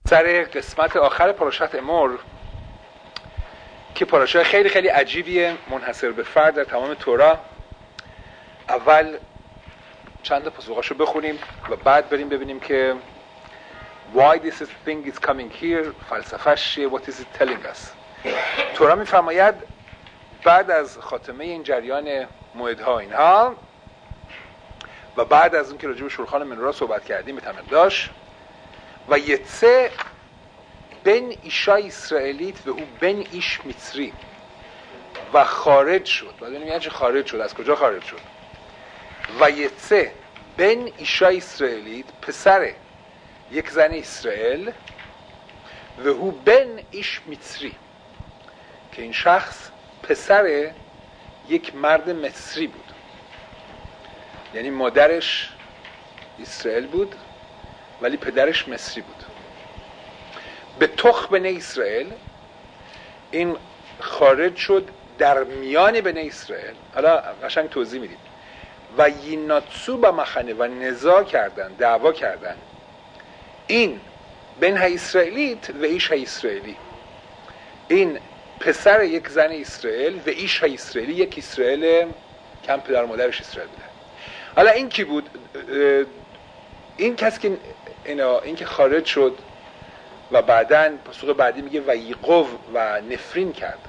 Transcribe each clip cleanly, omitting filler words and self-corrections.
سر قسمت آخر پاراشت امور که پاراشت خیلی خیلی عجیبیه، منحصر به فرد در تمام تورا. اول چند تا پاسخاشو بخونیم و بعد بریم ببینیم که why this thing is coming here، فلسفه‌اش چیه، what is it telling us. تورا میفرماید بعد از خاتمه این جریان موعدها اینها و بعد از اون که راجع به شورخان منورا صحبت کردیم به تمام داشت و یتسه بن ایشای اسرائیلیت و او بن ایش مصری و خارج شد. بعد ببینیم یعنی چه خارج شد، از کجا خارج شد. و یتسه بن ایشای اسرائیلیت، پسر یک زن اسرائیل، و او بن ایش مصری، که این شخص پسر یک مرد مصری بود، یعنی مادرش اسرائیل بود ولی پدرش مصری بود. به تخم بنی اسرائیل، این خارج شد در میان بنی اسرائیل. حالا قشنگ توضیح میدیم. و ییناتسو با مخنه و نزاع کردن، دعوا کردن، این بن های اسرائیلیت و ایش های اسرائیلی، این پسر یک زن اسرائیل و ایش های اسرائیلی، یک اسرائیل که هم پدر مادرش اسرائیل بوده. حالا این کی بود؟ این کسی که این که خارج شد و بعداً پاسخ بعدی میگه و یقو و نفرین کرد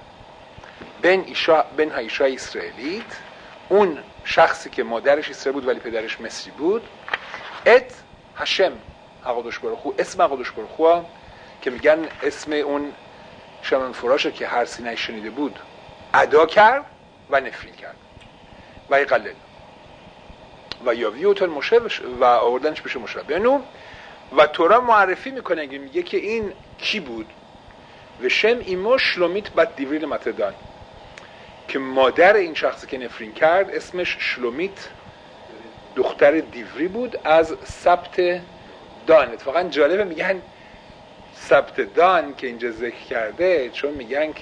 بن ایشا اسرائیلیت، اون شخصی که مادرش اسرائیل بود ولی پدرش مصری بود، ات هشم اقدش برخو، اسم اقدش برخو که میگن اسم اون شمن فراشه که هر سی نشنیده بود، ادا کرد و نفرین کرد و یقلل و یاویوت المشه و آوردنش بشه مشه بنو. و تورا معرفی میکنه، میگه که این کی بود؟ و شم ایمو شلومیت بد دیوریل متدان، که مادر این شخصی که نفرین کرد اسمش شلومیت دختر دیوری بود از سبت دان. اتفاقا جالبه میگن سبت دان که اینجا ذکر کرده، چون میگن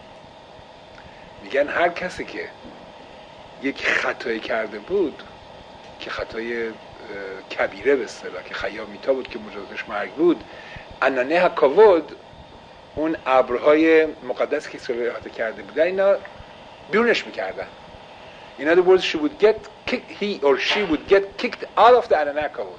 هر کسی که یک خطایی کرده بود که خطای کبیره به اصطلاح که خیامیتا بود که مجازاتش مرگ بود، انانه هکاود، اون ابرهای مقدس که اسرائیل احاطه کرده بودن، اینا بیرونش میکردن. اینا the words she would get kicked, he or she would get kicked out of the انانه هکاود.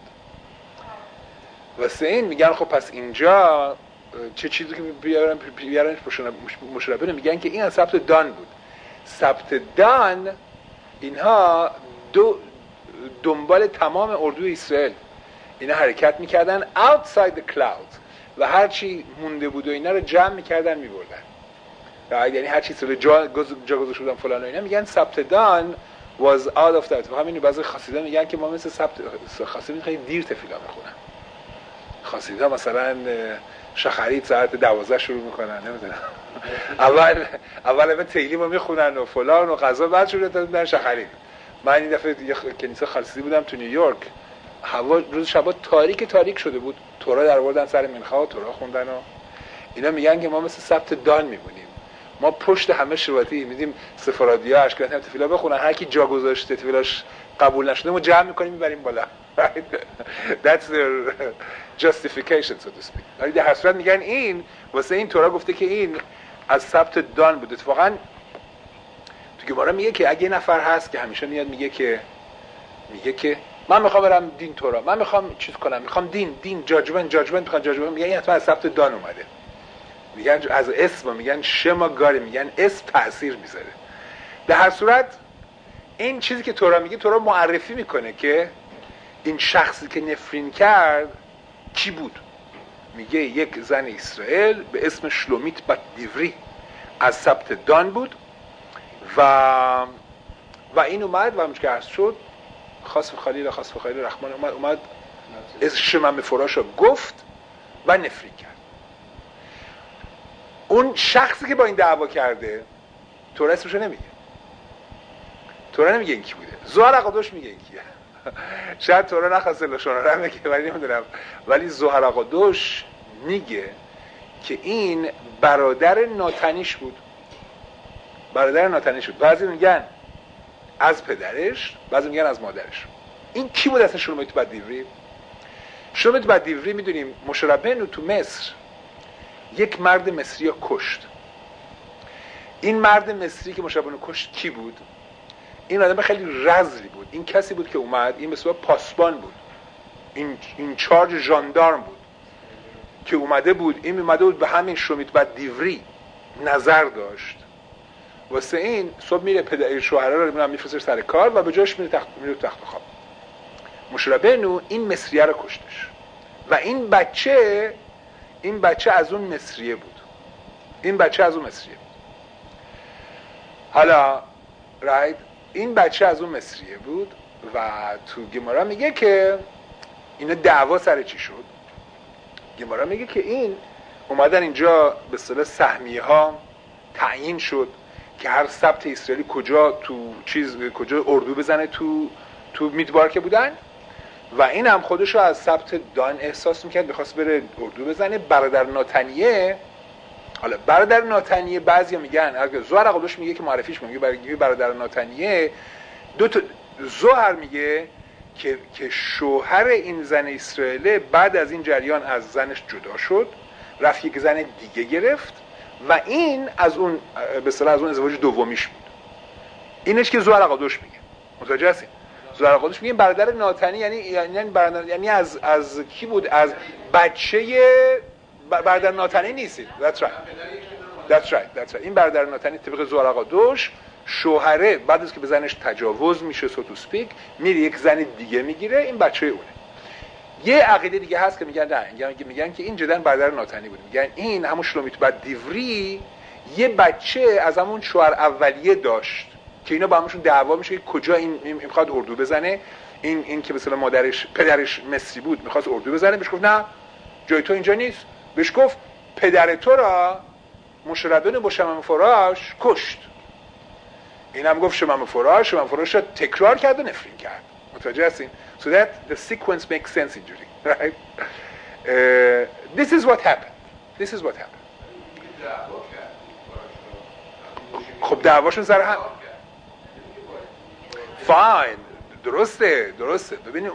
واسه این میگن خب پس اینجا چه چیزی که بیارنش مشربه، میگن که این از سبت دان بود. سبت دان اینها دنبال تمام اردوی اسرائیل اینا حرکت میکردن outside the cloud و هرچی مونده بود و اینا رو جمع میکردن میبردن. یعنی هرچی اسرائیل جا گذاشته بودن فلان و اینا، میگن سبت دان was out of that. و همین بعضی خاصیدا میگن که ما مثل سبت خاصیدا خیلی دیر تفیلا میخونن. خاصیدا مثلا شخرید ساعت 12 شروع میکنن، نمیدونم اول به تیلی ما میخونن و فلان و غذا، بعد شروع دادن شخرید. من این دفعه یه کنیسه خالصی بودم تو نیویورک، هوا روز شبا تاریک شده بود، تورا در آوردن سر منخا و تورا خوندن و اینا. میگن که ما مثل سبت دان میمونیم، ما پشت همه شواتی میدیم سفرادیا اشکالات هم تفیلا بخونن، هر کی جا گذاشته تفیلاش قبول نشده ما جمع میکنیم میبریم بالا. That's their justification so to speak. ولی در هر صورت میگن این واسه این تورا گفته که این از سبت دان بود. اتفاقا تو گمارا میگه که اگه نفر هست که همیشه میاد میگه که من میخوام برم دین تورا، من میخوام چیز کنم، میخوام دین جاجمنت میخوام جاجمنت، میگن این حتما از سبت دان اومده. میگن از اسم، میگن شما گاری، میگن اسم تأثیر میذاره. در هر صورت این چیزی که تورا میگه، تورا معرفی میکنه که این شخصی که نفرین کرد کی بود. میگه یک زن اسرائیل به اسم شلومیت بت دیوری از سبت دان بود و این اومد و همونش که عرض شد خاص به خلیل رحمان اومد از شمم فراش رو گفت و نفرین کرد. اون شخصی که با این دعوا کرده تورا اسمشو نمیگه، تورا نمیگه این کی بوده. زوهر اقادوش میگه این کیه. شاید تورا نخواسته لشون رو بگه ولی نمیدونم، ولی زوهر اقادوش میگه که این برادر ناتنیش بود. بعضی میگن از پدرش، بعضی میگن از مادرش. این کی بود اصلا شلومیت بد دیوری؟ شلومیت بعد دیوری میدونیم موشه ربینو تو مصر یک مرد مصری کشت. این مرد مصری که موشه ربینو کشت کی بود؟ این آدم خیلی رذلی بود. این کسی بود که اومد، این مثلا پاسبان بود، این چارج ژاندارم بود که اومده بود به همین شلومیت بعد دیوری نظر داشت. واسه این صبح میره پدر شوهره رو میفرسته سر کار و به جاش میره تخت خواب. موشه ربینو این مصریه رو کشتش و این بچه از اون مصریه بود. حالا این بچه از اون مصریه بود و تو گمارا میگه که اینا دعوا سر چی شد. گمارا میگه که این اومدن اینجا به اصطلاح سهمیه ها تعیین شد که هر سبت اسرائیلی کجا اردو بزنه تو میدبار که بودن و این هم خودشو از سبت دان احساس میکرد میخواست بره اردو بزنه. برادر ناتنیه بعضیا میگن، زهر قدوش میگه که معرفیش میگه برادر ناتنیه زهر میگه که شوهر این زن اسرائیل بعد از این جریان از زنش جدا شد، رفت یک زن دیگه گرفت و این از اون به اصطلاح از اون ازدواج دومیش بود. اینش که زهر قدوش میگه. متوجه هستین؟ زهر قدوش میگه برادر ناتنی یعنی از کی بود؟ از بچه برادر ناتنی نیستید. That's right. این برادر ناتنی طبق زهر قدوش شوهره بعد از که به زنش تجاوز میشه سو تو سپیک میره یک زن دیگه میگیره، این بچه اونه. یه عقیده دیگه هست که میگن نه، میگن که این جدن برادر ناتنی بود. میگن این همون شلومیت بعد دیوری یه بچه از همون شوهر اولیه داشت که اینا با همشون دعوا میشه که کجا این میخواد اردو بزنه. این که مثلا پدرش مصری بود میخواست اردو بزنه، بهش گفت نه جای تو اینجا نیست. بهش گفت پدر تو را موشه ربینو با شمم فراش کشت. این هم گفت شمم فراش را تکرار کرد و نفرین کرد. متوجه هستین؟ So that the sequence makes sense اینجوری. Right? This is what happened. خب دعواشون سر هم فاین. درسته. ببینید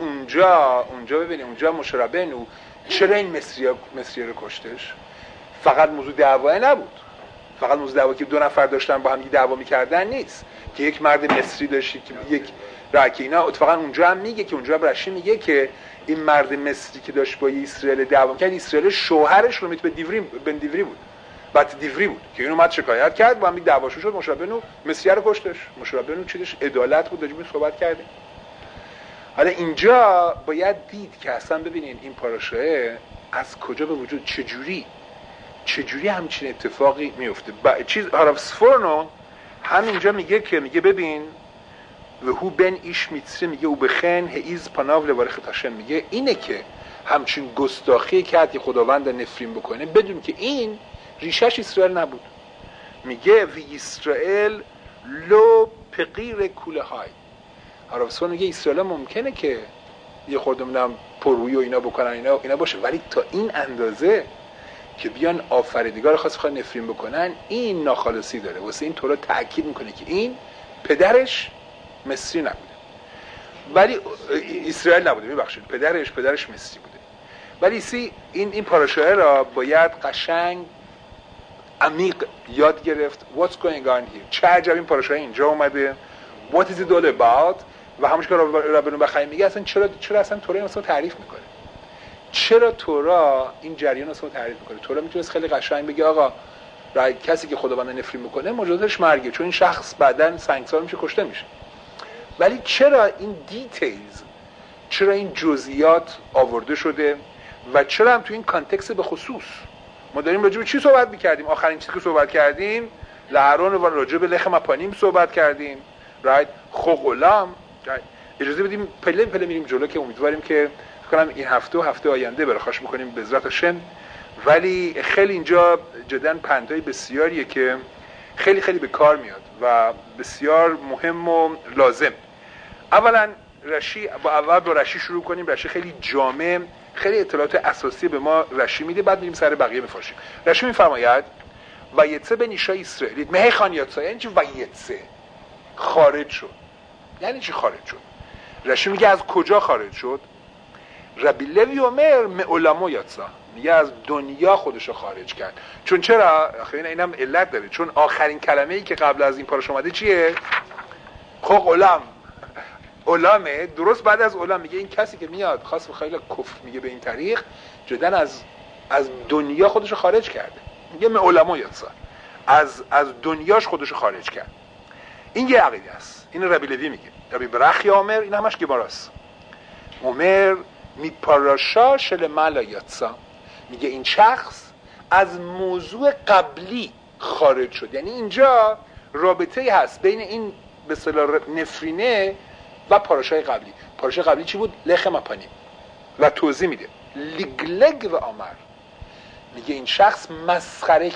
اونجا موشه ربینو چرا این مصریه رو کشتش؟ فقط موضوع دعواه نبود. فقط موضوع دعوا که دو نفر داشتن با هم دعوا میکردن نیست، که یک مرد مصری داشتی که یک راکینا. اتفاقا اونجا هم میگه که اونجا رشی میگه که این مرد مصری که داشت با اسرائیل دعوا میکرد، اسرائیل شوهرش رو میت بن دیوری بود، بعد دیوری بود که اینو اومد شکایت کرد، با هم دعواشون شد، موشه ربینو مصریه رو کشتش. موشه ربینو چیزش عدالت بود، راجع صحبت کردیم. حالا اینجا باید دید که اصلا ببینین این پاراشاه از کجا به وجود، چجوری همچین اتفاقی میفته. هاراف سفورنو همینجا میگه ببین و هو بن ایش میتسه، میگه او بخن هیز پناو لوارخ تاشم، میگه اینه که همچین گستاخی کرد که خداوند نفرین بکنه بدون که این ریشش اسرائیل نبود. میگه وی اسرائیل لو پقیر کوله های. هاراف سفورنو میگه اسرائیل ممکنه که یه خورده منم پرویی و اینا بکنن اینا باشه، ولی تا این اندازه که بیان آفریدگار خاص بخواد نفرین بکنن این ناخالصی داره. واسه این طورا تأکید میکنه که این پدرش مصری نبوده، ولی اسرائیل نبوده، میبخشید پدرش مصری بوده. ولی این پاراشاه را باید قشنگ عمیق یاد گرفت. What's going on here؟ چه عجب این پاراشاه اینجا اومده؟ What is it all about؟ و همونش که ربینو بخاری میگه اصلا چرا اصلا طوری مثلا تعریف میکنه؟ چرا تورا این جریان رو تعریف میکنه؟ تورا میتونست خیلی قشنگ بگه آقا کسی که خداوند نفرین میکنه مجازاتش مرگه، چون این شخص بعداً سنگسار میشه، کشته میشه. ولی چرا این دیتیلز، چرا این جزئیات آورده شده و چرا هم تو این کانتکست به خصوص ما داریم راجع به چی صحبت میکردیم؟ آخرین چیزی که صحبت کردیم لهرون و راجع به لخم اپانیم صحبت کردیم، رایت خوغلام. اجازه بدیم پله میریم جلو که امیدواریم که کنم این هفته آینده برخاش میکنیم به عزت هاشم. ولی خیلی اینجا جدا پندهای بسیاریه که خیلی به کار میاد و بسیار مهم و لازم. اولا با رشی شروع کنیم. رشی خیلی جامع، خیلی اطلاعات اساسی به ما رشی میده، بعد میریم سر بقیه میفرشیم. رشی میفرماید وایتسه به نیشای اسرائیل مه خانیاتسا، یعنی چی وایتسه؟ خارج شد. یعنی چی خارج شد؟ رشی میگه از کجا خارج شد؟ ربی لوی عمر معلمو یاتسا، میگه از دنیا خودشو خارج کرد. چون چرا؟ آخه اینم علت داره، چون آخرین کلمه‌ای که قبل از این پاراش اومده چیه؟ خب علامه. درست بعد از علام میگه این کسی که میاد خاص خیلی کفر میگه به این طریق جدن از دنیا خودشو خارج کرده. میگه معلمو یاتسا، از دنیاش خودشو خارج کرد. این یه عقیده است. این ربی لوی میگه. ربی برخی عمر، این همش گماراست. عمر می پاراشا شل مالا یاتسا، میگه این شخص از موضوع قبلی خارج شد. یعنی اینجا رابطه هست بین این به اصطلاح نفرینه و پاراشای قبلی. پاراشای قبلی چی بود؟ لخم اپانیم. و توضیح میده لیگلگ و آمر، میگه این شخص مسخره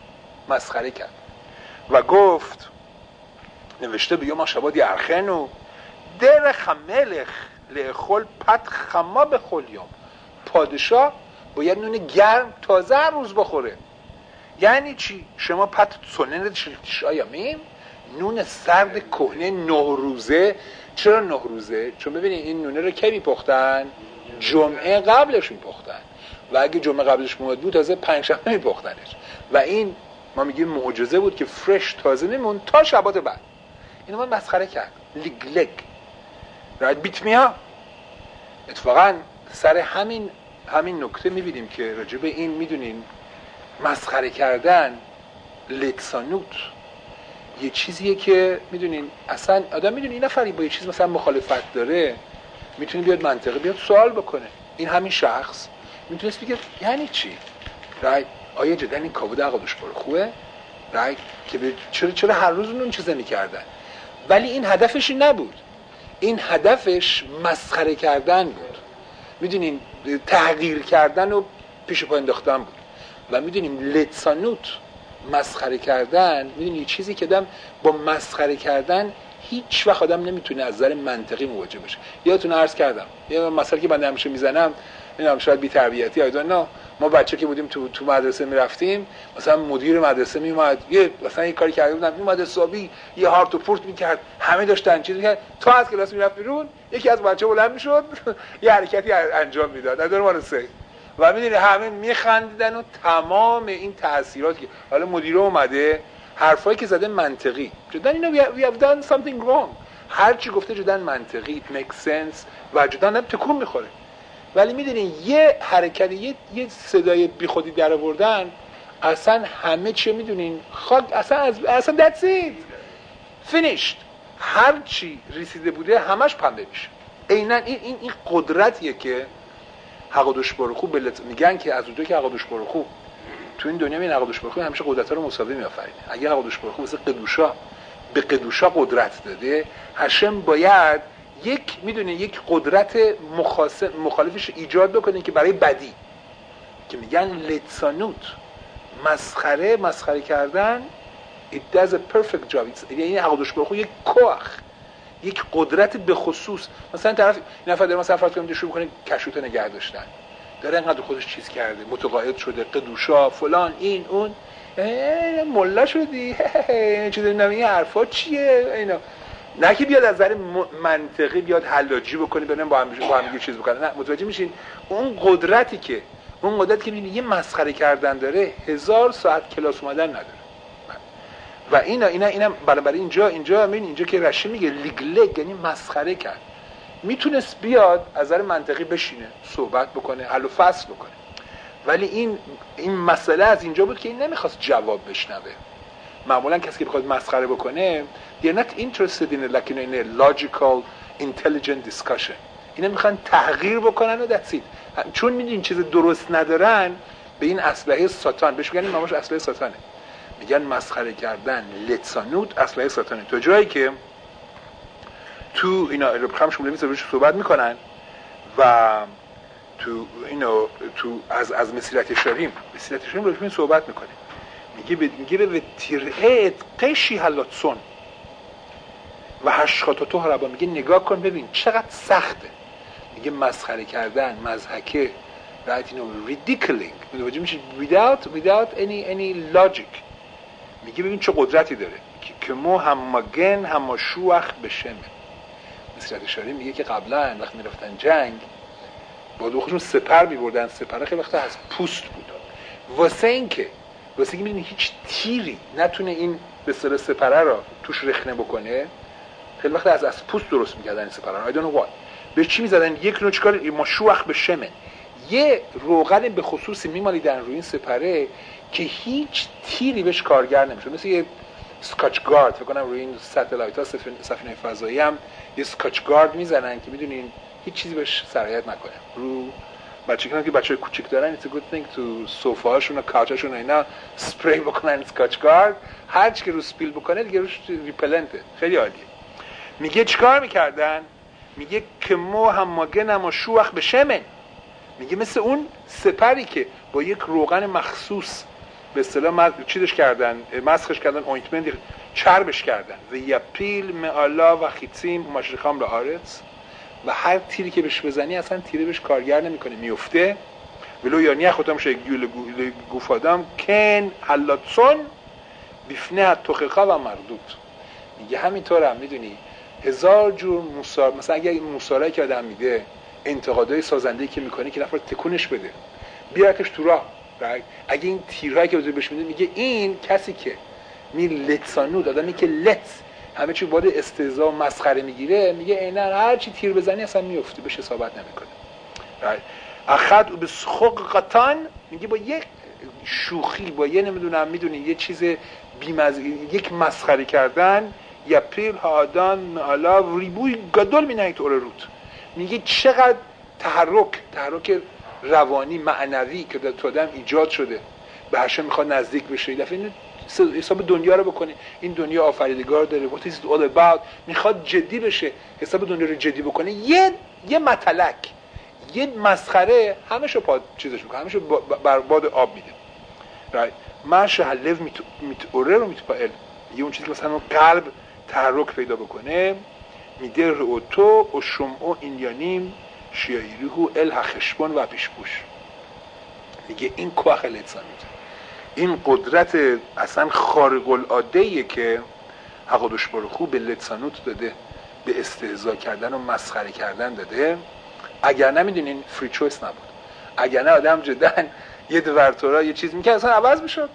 کرد و گفت، نوشته به یوم شباد یرخنو در خملخ لخل پت خما به خلیوم، پادشاه باید نون گرم تازه هر روز بخوره. یعنی چی؟ شما پت سنن شایمیم، نون سرد کهنه 9 روزه. چرا 9 روزه؟ چون ببینید این نونه رو کی میپختن؟ جمعه قبلش میپختن، و اگه جمعه قبلش موعد بود تازه پنجشنبه میپختنش. و این ما میگیم معجزه بود که فرش تازه میمون تا شبات بعد. اینو من مسخره کرد. لیگلگ راید بیت میا. اتفاقا سر همین نکته میبینیم که راجع به این میدونین مسخره کردن لتسانوت یه چیزیه که میدونین اصلا آدم میدونه این نفری با یه چیز مثلا مخالفت داره میتونه بیاد منطقه بیاد سوال بکنه. این همین شخص میتونست بگه یعنی چی؟ رایت آیا جدا این کابود عقدش باره خوبه؟ رایت که چرا هر روز اون چیزا میکردن؟ ولی این هدفش نبود. این هدفش مسخره کردن بود. میدونین تحقیر کردن و پیش پا انداختن بود. و میدونیم لتسانوت مسخره کردن، میدونی یه چیزی که آدم با مسخره کردن هیچ وقت آدم نمیتونه از نظر منطقی مواجه بشه. یادتون عرض کردم یه مسئله که من همیشه میزنم، نمیدونم شاید بی تربیتی آیدون نه، ما بچه که بودیم تو مدرسه میرفتیم، مثلا مدیر مدرسه میومد مثلا یه کاری کرده بودن، میومد حسابی یه هارت و پورت میکرد، همه داشتن چیز میکرد، تا از کلاس میرفت بیرون یکی از بچه‌ها بلند میشد یه حرکتی انجام میداد در مدرسه و میدونی همه میخندیدن و تمام این تاثیراتی که حالا مدیر اومده حرفایی که زده منطقی، جدا اینو we have done something wrong، هر چی گفته جدا منطقی it makes sense و جدا هم تکون میخوره. ولی میدونین یه حرکت یه صدای بیخودی در آوردن اصلا همه چی میدونین خاک اصلا that's it finished، هر چی رسیده بوده همش پنبه میشه. عیناً این قدرتیه که حقادوش بارخو میگن که از اونجایی که حقادوش بارخو تو این دنیا این حقادوش بارخو همیشه قدرت‌ها رو مساوی می‌آفرینه. اگه حقادوش بارخو مثل قدوشا به قدوشا قدرت داده، هشم باید یک قدرت مخالفش ایجاد بکنه که برای بدی که میگن لتسانوت مسخره کردن it does a perfect job. یعنی حقادوش بارخو یک کوخ، یک قدرت به خصوص، مثلا طرف این نفر داره مثلا فرض کنیم شروع کنه کشوت نگه داشتن، داره انقدر خودش چیز کرده، متقاعد شده، قدوشا فلان این اون، ملا شدی چیزی نمیدونم این حرفا چیه اینا، نه که بیاد از نظر منطقی بیاد حلاجی بکنی ببینم با هم یه چیز بکنه، نه متوجه میشین اون قدرتی که میبینی یه مسخره کردن داره 1000 ساعت کلاس اومدن نداره. و اینا برای اینجا که رشی میگه لیگلگ یعنی مسخره کرد، میتونست بیاد از نظر منطقی بشینه صحبت بکنه حل و فصل بکنه، ولی این مسئله از اینجا بود که این نمیخواست جواب بشنوه. معمولا کسی که بخواد مسخره بکنه they're not interested in a logical intelligent discussion، اینا میخوان تحقیر بکنن و that's it. چون میدونین چیز درست ندارن به این اسلحه ساتان بهش میگن، این ماماش اسلحه ساتانه، میگن مسخره کردن لتسانوت اسلحه ساتانه. تو جایی که تو اینا رو خمش مولوی روش صحبت میکنن و تو از مسیرت شریم روش صحبت میکنه، میگه به تیرعت قشی حلاتسون و هشخاتاتو هربا، میگه نگاه کن ببین چقدر سخته، میگه مسخره کردن مضحکه right ridiculing متوجه میشید without any logic، میگه ببین چه قدرتی داره که مو همگن همشوخ بشمه. مسیرت شاری میگه که قبلا وقتی میرفتن جنگ با خودشون سپر می‌بردن. سپر خیلی وقتا از پوست بود، واسه اینکه می‌دونی هیچ تیری نتونه این به اصطلاح سپره رو توش رخنه بکنه، خیلی وقتا از پوست درست می‌کردن این سپره رو. I don't know why. به چی می‌زدن؟ یک نوع چیکار مشوخ به شمن، یه روغن به خصوصی می‌مالیدن روی این سپره که هیچ تیری بهش کارگر نمی‌شد. مثل یه اسکاچ گارد، فکر کنم روی این ستلایت‌ها سفینه فضایی هم یه اسکاچ گارد می‌زنن که می‌دونین هیچ چیزی بهش سرایت نکنه. رو بچه‌ها که بچه‌های کوچیک دارن it's a good thing تو سوفاهاشون و کاچاشون اینا اسپری بکنن اسکاچ گارد، هر چی که رو سپیل بکنه دیگه روش ریپلنته. خیلی عالیه. میگه چیکار می‌کردن؟ میگه که مو هماگن و شوخ به شمن، میگه مثل اون سپری که با یک روغن مخصوص به اصطلاح چیزش کردن، مسخش کردن، اوینتمنت چربش کردن و یپیل معلا و خیتیم و مشرخام لآرتس، و هر تیری که بهش بزنی اصلا تیری بهش کارگر نمیکنه، میفته. ولو یعنی خودم شه گوفادام کن حلاتسون بیفنه توخخا و مردود. میگه همینطور هم میدونی هزار جور موسار، مثلا اگه این موسارایی که آدم میده، انتقادهای سازنده‌ای که میکنه که نفر تکونش بده بیارتش تو راه. اگه این تیرهایی که بهش میده، میگه این کسی که لتسانود، آدمی که لت همه چی بعد استهزاء و مسخره میگیره، میگه عیناً هر چی تیر بزنی اصلا میفته، بهش حسابت نمیکنه. اخذ به سخق قطان، میگه با یک شوخی، با یه نمیدونم میدونی یه چیز بی‌مزه، یک مسخره کردن، یا پیل هادان علا ریبوی گدول مینایت اورروت، میگه چقدر تحرک روانی معنوی که در تو آدم ایجاد شده، به هر میخواد نزدیک بشه، دفعه حساب دنیا رو بکنه، این دنیا آفریدگار داره، what is it all about، میخواد جدی بشه، حساب دنیا رو جدی بکنه، یه متلک، یه مسخره همشو چیزش میکنه، همشو برباد آب میده. مرش حلف میتوره رو میتپائل، یه اون چیزی که مثلا قلب تحرک پیدا بکنه، میده رؤتو و شمعو اینیانیم شیایریهو الهخشبون و پیشپوش. میگه این کوخ لسانوت، این قدرت اصلا خارق العاده‌ایه که حقادش برخو به لسانوت داده، به استهزا کردن و مسخره کردن داده. اگر نمیدونین فری چویس نبود، اگر نه آدم جدا یه دورتورا یه چیز میکنه اصلا عوض میشد.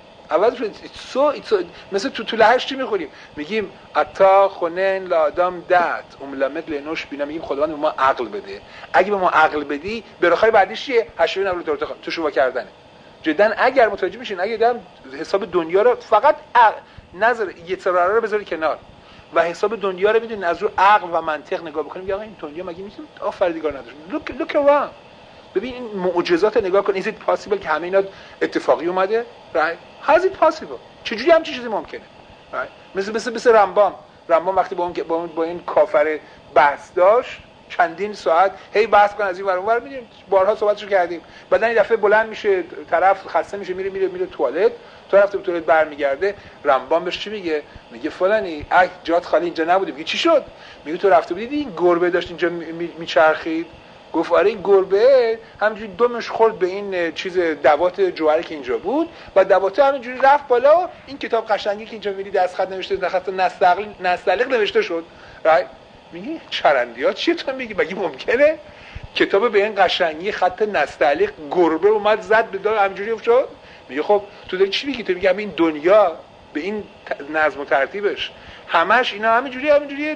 مثل تو لهش چی میخوریم؟ میگیم اتا خونن لادام دت املمت لنوش بینا، میگیم خداوند به ما عقل بده. اگه به ما عقل بدی براخای بعدیش چیه؟ هشوین اول تو شوا کردنه. جدا اگر متوجه میشین، اگه دم حساب دنیا رو فقط نظر یه تراره رو بذاری کنار و حساب دنیا رو بدین از رو عقل و منطق نگاه بکنیم، میگه آقا این دنیا مگه میتونه آفریدگار نداره؟ look around، ببین این معجزات نگاه کن. is it possible که همه اینا اتفاقی اومده؟ right has it possible؟ چجوری همچین چیزی ممکنه؟ right مثل رمبام وقتی با این کافر بحث داشت چندین ساعت هی بحث کن از این ور اون ور، می‌دونیم بارها صحبتشو کردیم، بعدن این دفعه بلند میشه طرف خسته میشه میره توالت، تو رفته به توالت برمیگرده، رمبام بهش چی میگه؟ میگه فلانی جات خالی اینجا نبوده. میگه چی شد؟ میگه تو رفته بودی این گربه داشت اینجا میچرخید؟ گفت آره این گربه همینجوری دمش خورد به این چیز دوات جوهری که اینجا بود و دوات همینجوری رفت بالا و این کتاب قشنگی که اینجا می‌بینی دست خط نوشته، دست نستعلیق نوشته شد. میگه چرندیات چیه تو میگی؟ مگه ممکنه کتاب به این قشنگی خط نستعلیق گربه اومد زد به دار همینجوری شد؟ میگه خب تو داری چی میگی؟ تو میگی همین دنیا به این نظم و ترتیبش همش اینا همینجوری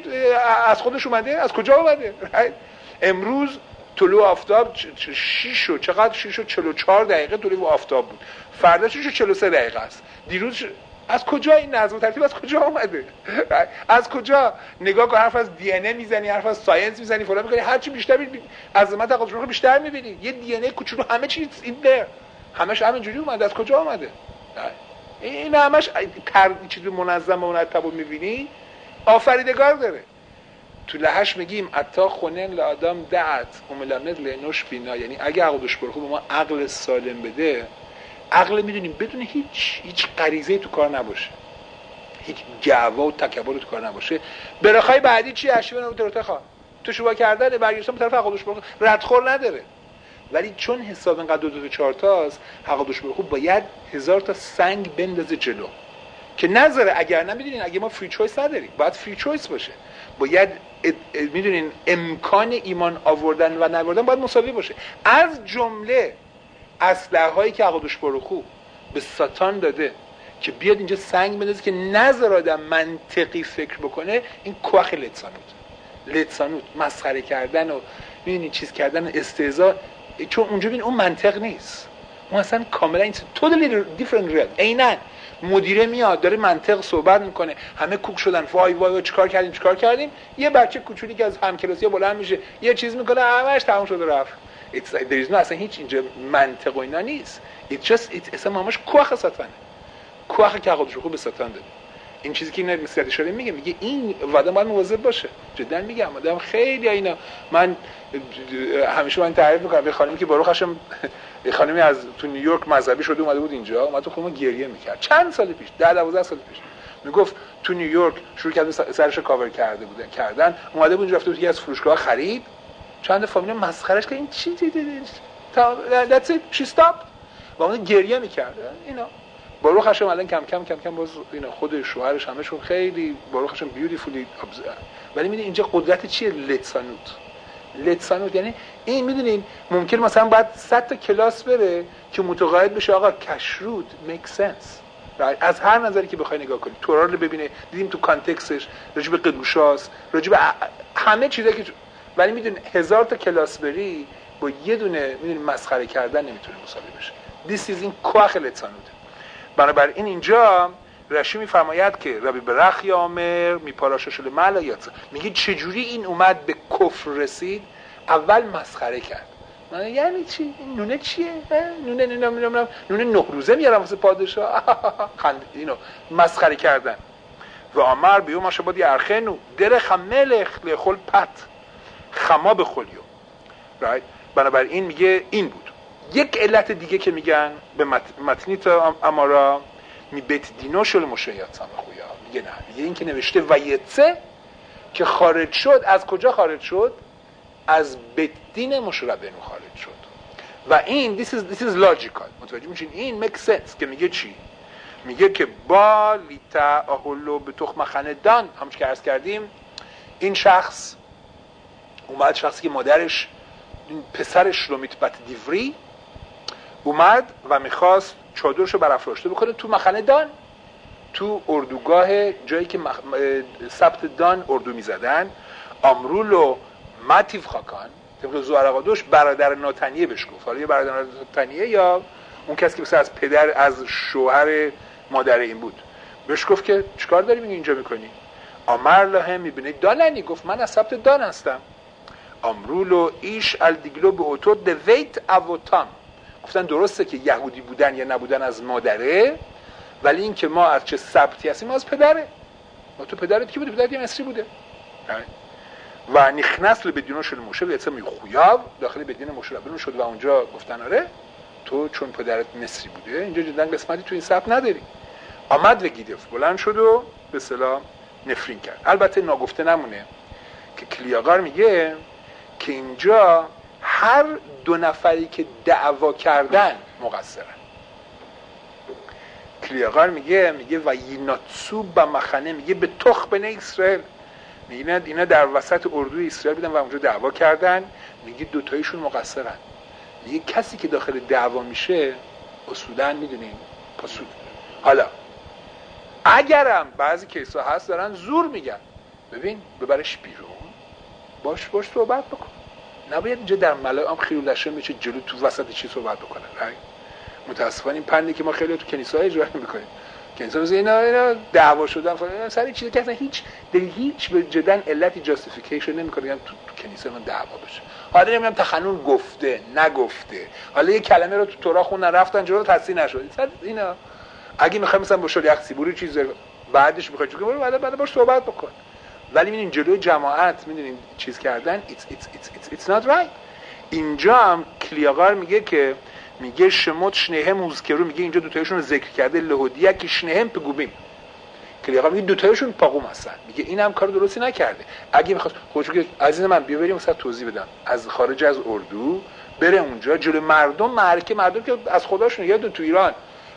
از خودش اومده؟ از کجا اومده؟ امروز طلوع آفتاب 6 و 44 دقیقه طلوع آفتاب بود، فردا 6 و 43 دقیقه است. دیروز از کجا این نظم و ترتیب از کجا اومده؟ از کجا؟ نگاه کن، حرف از دی ان ای میزنی، حرف از ساینس میزنی، فلان میکنی، هر چی بیشتر عظمت حقیقت رو بیشتر میبینی. یه دی ان ای کوچولو همه چیز این ده همش همینجوری اومده. از کجا اومده؟ این همش چیز منظم و مرتب میبینی، آفریدگار داره. تو لهش میگیم اتا خونن لآدم دعت املمت لنوش بینا، یعنی اگه عقلش برخو به ما عقل سالم بده، عقل میدونیم بدون هیچ غریزه‌ای تو کار نباشه، هیچ گعوا و تکبر تو کار نباشه، براخای بعدی چی اشیون رو درتخا تو شوا کردن برگشتن به طرف عقلش برخو ردخور نداره. ولی چون حساب اینقدر 2 تا 4 تاست، عقلش برخو باید 1000 تا سنگ بندازه جلو. که نذاره. اگر نمیدونین اگه ما فری چویس نداریم، باید فری چویس باشه، باید میدونین امکان ایمان آوردن و نیاوردن باید مساوی باشه. از جمله اسلحه‌هایی که قدوس بروخو به ساتان داده که بیاد اینجا سنگ بندازه که نذاره آدم منطقی فکر بکنه، این کوخ لتسانوت مسخره کردن و میدونین چیز کردن، استهزاء، چون اونجا ببین اون منطق نیست، اون اصلا کاملا این totally different realm. عیناً مدیره میاد داره منطق صحبت میکنه، همه کوک شدن، وای وای چیکار کردیم، یه بچه کوچولی که از همکلاسی‌ها بلند میشه یه چیز میکنه، همش تموم شده رفت. there is no اصلا هیچ اینجا منطق و اینا نیست. اصلا ماماش کوخ ساتانه، کوخ که قدوس رو به ساتان داده. این چیزی که این مسئله شده میگه این آدم باید مواظب باشه. جدا میگم آدم خیلی اینا، من همیشه من تعریف میکنم به خانمی که باروخ هاشم، خانمی از تو نیویورک مذهبی شده اومده بود اینجا، اومد تو خونه گریه میکرد چند سال پیش، 10-12 سال پیش، میگفت تو نیویورک شروع کرده سرش کاور کردن، اومده بود اینجا رفته بود یکی از فروشگاه خرید، چند فامیل مسخرهش که این چی that's it she stopped، و اون گریه میکرد. اینا باروخ هاشم الان کم کم باز اینا خود شوهرش همشون خیلی باروخ هاشم بیوتیفولی، ولی میدونی اینجا قدرت چیه؟ لتسانوت یعنی این میدونین ممکن مثلا بعد 100 تا کلاس بره که متقاعد بشه آقا کشروت میک سنس از هر نظری که بخوای نگاه کنی، تورا رو ببینه، دیدیم تو کانتکستش راجع به قدوشاست، راجع به همه چیزا که ولی میدونین 1000 تا کلاس بری با یه دونه میدونین مسخره کردن نمیتونه مساوی بشه. This is این کوخ لتسانوت. بنابراین اینجا رشی میفرماید که ربی برخی آمر میپاراشش الملایات، میگه چجوری این اومد به کفر رسید؟ اول مسخره کرد. من یعنی چی؟ این نونه چیه؟ نونه نهروزه میارم واسه پادشاه. خند اینو مسخره کردن. و آمر بیو ما شبادی ارخنو درخ ملخ لخل پت خما بخولیو. رایت؟ بنابراین میگه این بود. یک علت دیگه که میگن به متنیت امارا می بیت دینو شل مشیات سامخویا، میگه نه، میگه این که نوشته ویتسه که خارج شد، از کجا خارج شد؟ از بیت دین مشربنو خارج شد. و این this is logical، متوجه میشین؟ این make sense که میگه چی؟ میگه که با لیتا اهولو به تخم خندان، همونش که عرض کردیم، این شخص اومد، شخصی که مادرش پسرش رو میتبت دیوری اومد و میخواست چادرشو برافراشته بکنه تو مخنه دان، تو اردوگاه، جایی که سبت دان اردو میزدن. امرولو ماتیف خاکان، طبق زوارقادوش برادر ناتنیه بهش گفت. حالا یه برادر ناتنیه یا اون کسی که مثلا از پدر، از شوهر مادر این بود، بهش گفت که چیکار داری اینجا میکنی؟ امر لهم میبینه داننی، گفت من از سبت دان هستم. امرولو ایش الدیگلو به اوتو دویت اوتام، گفتن درسته که یهودی بودن یا نبودن از مادره، ولی این که ما از چه سبتی هستیم از پدره. ما تو پدرت کی بوده؟ پدرت یه مصری بوده. و نخنس ل بدینو شل موشه و یتسم خویاو داخل بدین مشربن شد و اونجا گفتن آره تو چون پدرت مصری بوده اینجا جدن قسمتی تو این سبت نداری. آمد و گیدف بلند شد و به اصطلاح نفرین کرد. البته ناگفته نمونه که کلیاگار میگه که اینجا هر دو نفری که دعوا کردن مقصرن. کلیاگار میگه و ییناتسو با مخنه، میگه به تخم اسرائیل، میگه اینا در وسط اردوی اسرائیل بودن و اونجا دعوا کردن، میگه دوتایشون مقصرن. میگه کسی که داخل دعوا میشه اصولا میدونین پاسود. حالا اگرم بعضی کیسا هست دارن زور میگن، ببین ببرش بیرون، باش صحبت بکن، نباید اینجا در ملأ هم خیولشه میشه جلو تو وسط چی صحبت بکنن. متاسفانه این پندی که ما خیلی تو کنیسه‌ها اجرا میکنیم، کنیسا مثلا اینا دعوا شدن سر چیزی که اصلا هیچ به جدن علتی جاستیفیکیشن نمیکنه تو کنیسه من دعوا بشه. حالا نمیگم تخنون گفته نگفته، حالا یه کلمه رو تو تورا خوندن رفتن جلو تصحیح نشد، اینا اگه میخوای مثلا با شریعت سیبوری چیز بعدش میخوای چون بعد باش صحبت بکن، ولی میبینین جلوی جماعت میدونین چیز کردن it's not right. اینجا هم کلیاگار میگه شموت شنهم مذکرو، میگه اینجا دوتایشون رو ذکر کرده لهودیه که شنهم پگوبیم. کلیاگار میگه دوتایشون پاقوم هستن، میگه این هم کار درستی نکرده. اگه میخواست خودشو که عزیز من بیا بریم مثلا توضیح بدم از خارج از اردو بره اونجا جلوی مردم معرکه، مردم که از خداشون یادتون تو ایران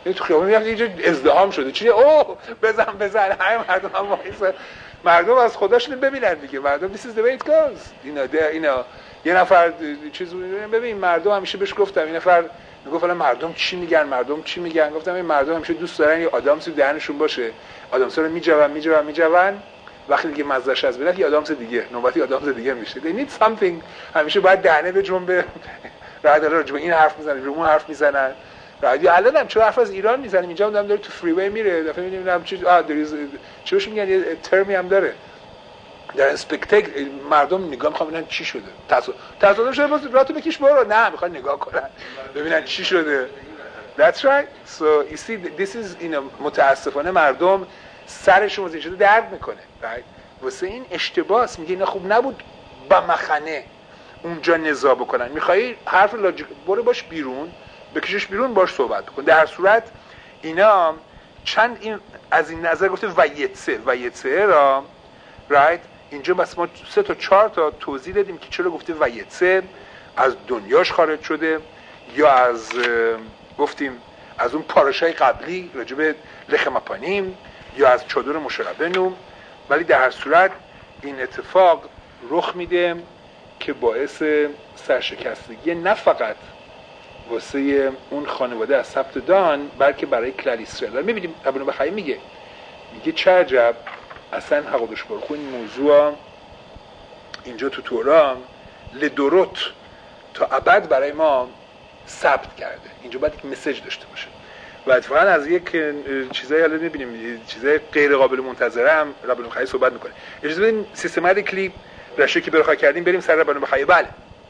این تو خیابون میگم اینجا ازدحام شده چیه اوه بزن همه مردم هم وایسن مردم از خودشون ببینن دیگه مردم this is the way it goes اینا یه نفر چیز ببین مردم همیشه بهش گفتم این نفر میگفت الان مردم چی میگن گفتم این مردم همیشه دوست دارن یه آدامس دهنشون باشه آدامس رو میجون وقتی دیگه مزهش از بره یه آدامس دیگه نوبتی آدامس دیگه میشه they need something همیشه باید دهنه به جنبه راحت راجع به این حرف میزنن رو اون حرف میزنن راحت الانم چه حرف از ایران میزنیم اینجا هم داره تو فریوی میره دفعه میبینم چی بهش میگن یه ترمی هم داره در اسپکتاکل مردم نگاه میخوام ببینن چی شده تصادف شده راتو بکش برو نه میخوان نگاه کنن ببینن چی شده that's right so you see this is متاسفانه مردم سرشون از این شده درد میکنه right واسه این اشتباهه میگه اینا خوب نبود با مخنه اونجا نزاع بکنن میخوای حرف لاجیک برو باش بیرون بکشش بیرون باش صحبت کن در هر صورت اینا چند این از این نظر گفته ویتسه را right اینجا بس ما 3 تا 4 تا توضیح دادیم که چرا گفته ویتسه از دنیاش خارج شده یا از گفتیم از اون پاراشای قبلی راجب لخمپانیم یا از چادر مشربنو ولی در هر صورت این اتفاق رخ میده که باعث سرشکستگی نه فقط واسه اون خانواده از سبت دان بلکه برای کل اسرائیل میبینیم ابن بخیه میگه چه عجب اصلا حقودش برخون این موضوع اینجا تو تورا لدورت تا ابد برای ما ثبت کرده اینجا باید یک مسیج داشته باشه و اتفاقا از یک چیزایی حالا میبینیم چیزای غیر قابل منتظره هم ابن بخیه صحبت میکنه اجازه بدین سیستماتیکلی رشته که برخواه کردیم بریم سر ابن بخیه بله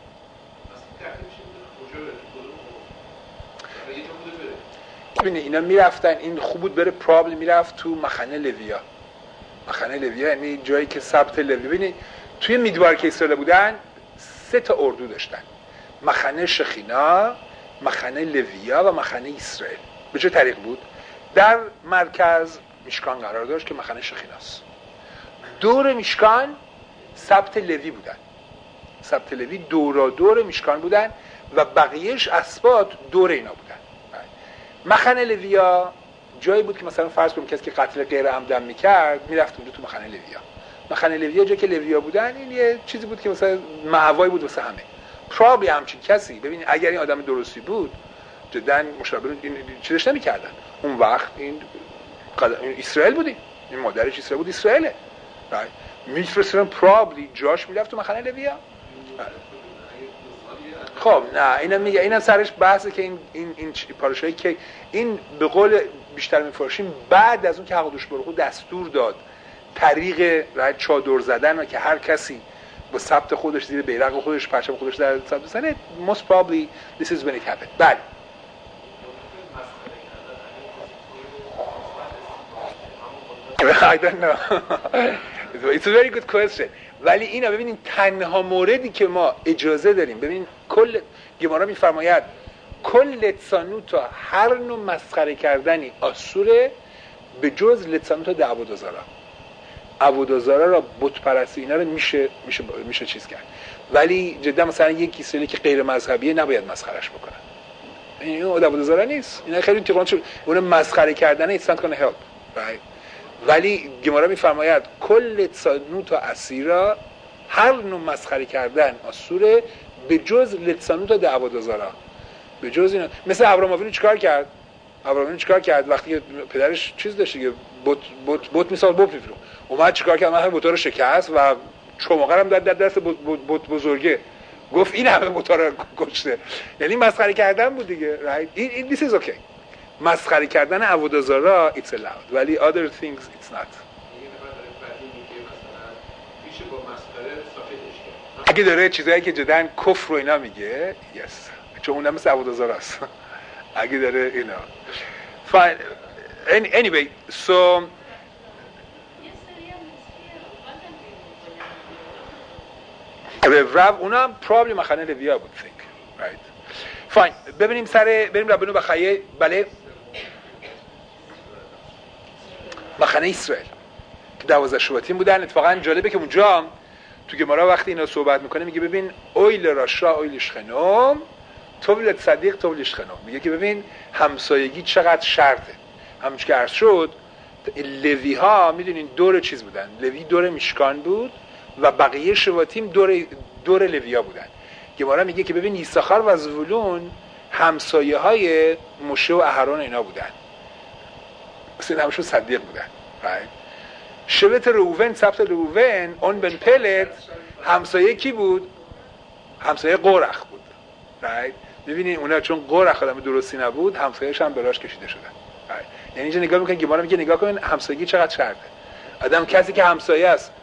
ببینید اینا میرفتن این خوب بود بره پرابل میرفت تو مخنه لویا یعنی جایی که سبت لوی ببینید توی میدوار که اسرائیل بودن 3 تا اردو داشتن مخنه شخینا مخنه لویا و مخنه اسرائیل به چه طریق بود در مرکز میشکان قرار داشت که مخنه شخیناست دور میشکان سبت لوی بودن سبت لوی دور میشکان بودن و بقیهش اسباط دور اینا بودن مخنه لویا جایی بود که مثلا فرض کنیم کسی که قتل غیر عمدن میکرد میرفت اونجا تو مخنه لویا جایی که لویا بودن این یه چیزی بود که مثلا معوایی بود واسه همه پرابلی همچین کسی ببینید اگر این آدم درستی بود جدا مشابه این چیزش نمیکردن اون وقت این اسرائیل بودی این مادرش اسرائیل بود اسرائیله میفرستن پرابلی جاش میرفت تو مخنه لویا خب نه اینا میگه اینا سرش بحثه که این پاراشایی که این به قول بیشتر میفرشیم بعد از اون که حق دوش برخو دستور داد طریق راه چادر زدن و که هر کسی با ثبت خودش زیر بیرق خودش پرچم خودش در ثبت بزنه most probably this is when it happened بله I don't know it's a very good question ولی اینا ببینید تنها موردی که ما اجازه داریم ببینید کل گمارا میفرماید کل لتسانوتا هر نوع مسخره کردنی آسوره به جز لتسانوتا عبودازارا را بت پرستی اینا رو میشه چیز کرد ولی جدا مثلا یک کسی که غیر مذهبیه نباید مسخرهش بکنن این عبودازارا نیست اینا خیلی تقریبا شد اون مسخره کردن it's not gonna help right ولی گمارا میفرماید کل لتسانوتا اسیرا هر نوع مسخره کردن آسوره به جز لتسانوتا عبودازارا به جز اینا مثل ابراهیم چیکار کرد وقتی که پدرش چیز داشت که بت میساخت بت میفروخت اومد چیکار کرد همه بت‌ها رو شکست و چماقه هم داد در دست بت بزرگه گفت این همه بت‌ها رو کشته یعنی مسخره کردن بود دیگه right this is okay مسخره کردن عبودازارا it's allowed ولی other things it's not اگه داره چیزایی که جدن کفر و اینا میگه yes چون اونم مثل عبودازاراست اگه داره اینا fine anyway so اونم probably مخنه لویا بود think right fine بریم ربنو بخیه بله مخنه اسرائیل که 12 شباطین بودن اتفاقا جالبه که اونجا تو گمارا وقتی اینا صحبت میکنه میگه ببین اویل راشا اویل شخنوم طول صدیق طول شخنا، میگه که ببین همسایگی چقدر شرطه. همونش که عرض شد لوی ها میدونین دور چیز بودن، لوی دور میشکان بود و بقیه شباطیم دور لوی ها بودن. گمارا میگه که ببین یساخر و زبولون همسایه های موشه و اهرون اینا بودن، مثل همشون صدیق بودن. شبت روون، سبت روون، اون بن پلت همسایه کی بود؟ همسایه قرخ بود. ببینین اونا چون قرخ آدم درستی نبود همسایه‌اش هم براش کشیده شدن. یعنی اینجا نگاه میکنین گمارا میگه نگاه کنین همسایگی چقدر شرطه. آدم کسی که همسایه است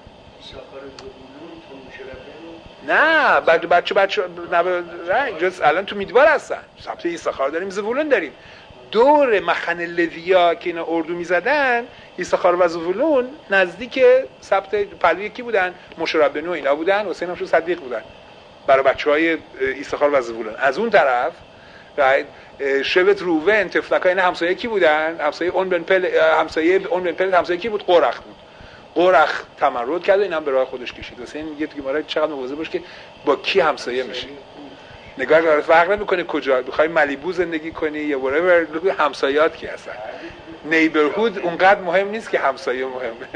نه بچه نه الان تو میدوار هستن، سبت ایساخار داریم، زبولون داریم، دور مخن لویا که اینا اردو میزدن ایساخار و زبولون نزدیک سبت پلوی یکی بودن، موشه ربنو اینا بودن، حسین همشون صدیق بودن برای بچهای ایساخار و زبولون. از اون طرف شبت روون تفلکا اینا همسایه کی بودن؟ همسایه اون بن پل همسایه کی بود؟ قرخ بود. قرخ تمرد کرد و اینم به راه خودش کشید. حسین میگه تو گمارا چقدر مواظب باش که با کی همسایه میشی. نگاه کن فرق نمیکنه کجا بخوای مالیبو زندگی کنی یا whatever، همسایه‌ات کی هستن. نیبرهود اونقدر مهم نیست که همسایه مهمه.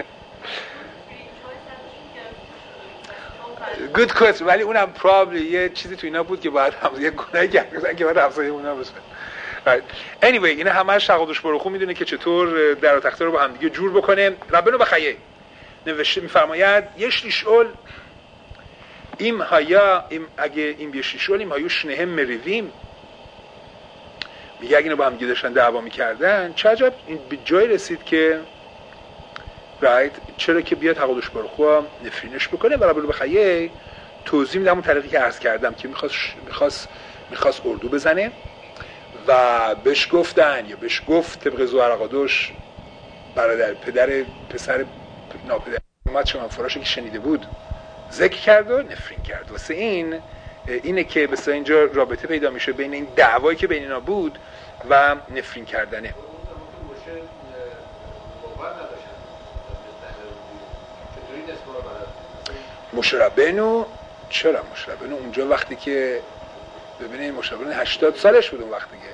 good question، ولی اونم probably یه چیزی تو اینا بود که باید یه گناهی کردن که باید همسایه اونا باشه. anyway اینا همه شقادوش بروخو میدونه که چطور در و تخته رو با هم دیگه جور بکنه. ربنا بخیه نوشته میفرماید یش لیشول ایم هایا اگه این بیشیشول ایم هایو شنهم مریویم، میگه اگه اینو با هم دیگه داشتن دعوا میکردن چه عجب این به جای رسید که چرا که بیاد حقادوش بروخو نفرینش بکنه. و ربنا بخیه توضیح میدم اون طریقی که عرض کردم که میخواست اردو بزنه و بهش گفتن یا بهش گفت طبق زوهر قادوش برادر پسر ناپدر اومد شما فراشو که شنیده بود ذکر کرد و نفرین کرد. واسه اینه که بسیار اینجا رابطه پیدا میشه بین این دعوایی که بین اینا بود و نفرین کردنه. مشربنو چرا مشربنو اونجا وقتی که ببینید مشربنو 80 سالش بود اون وقت دیگه.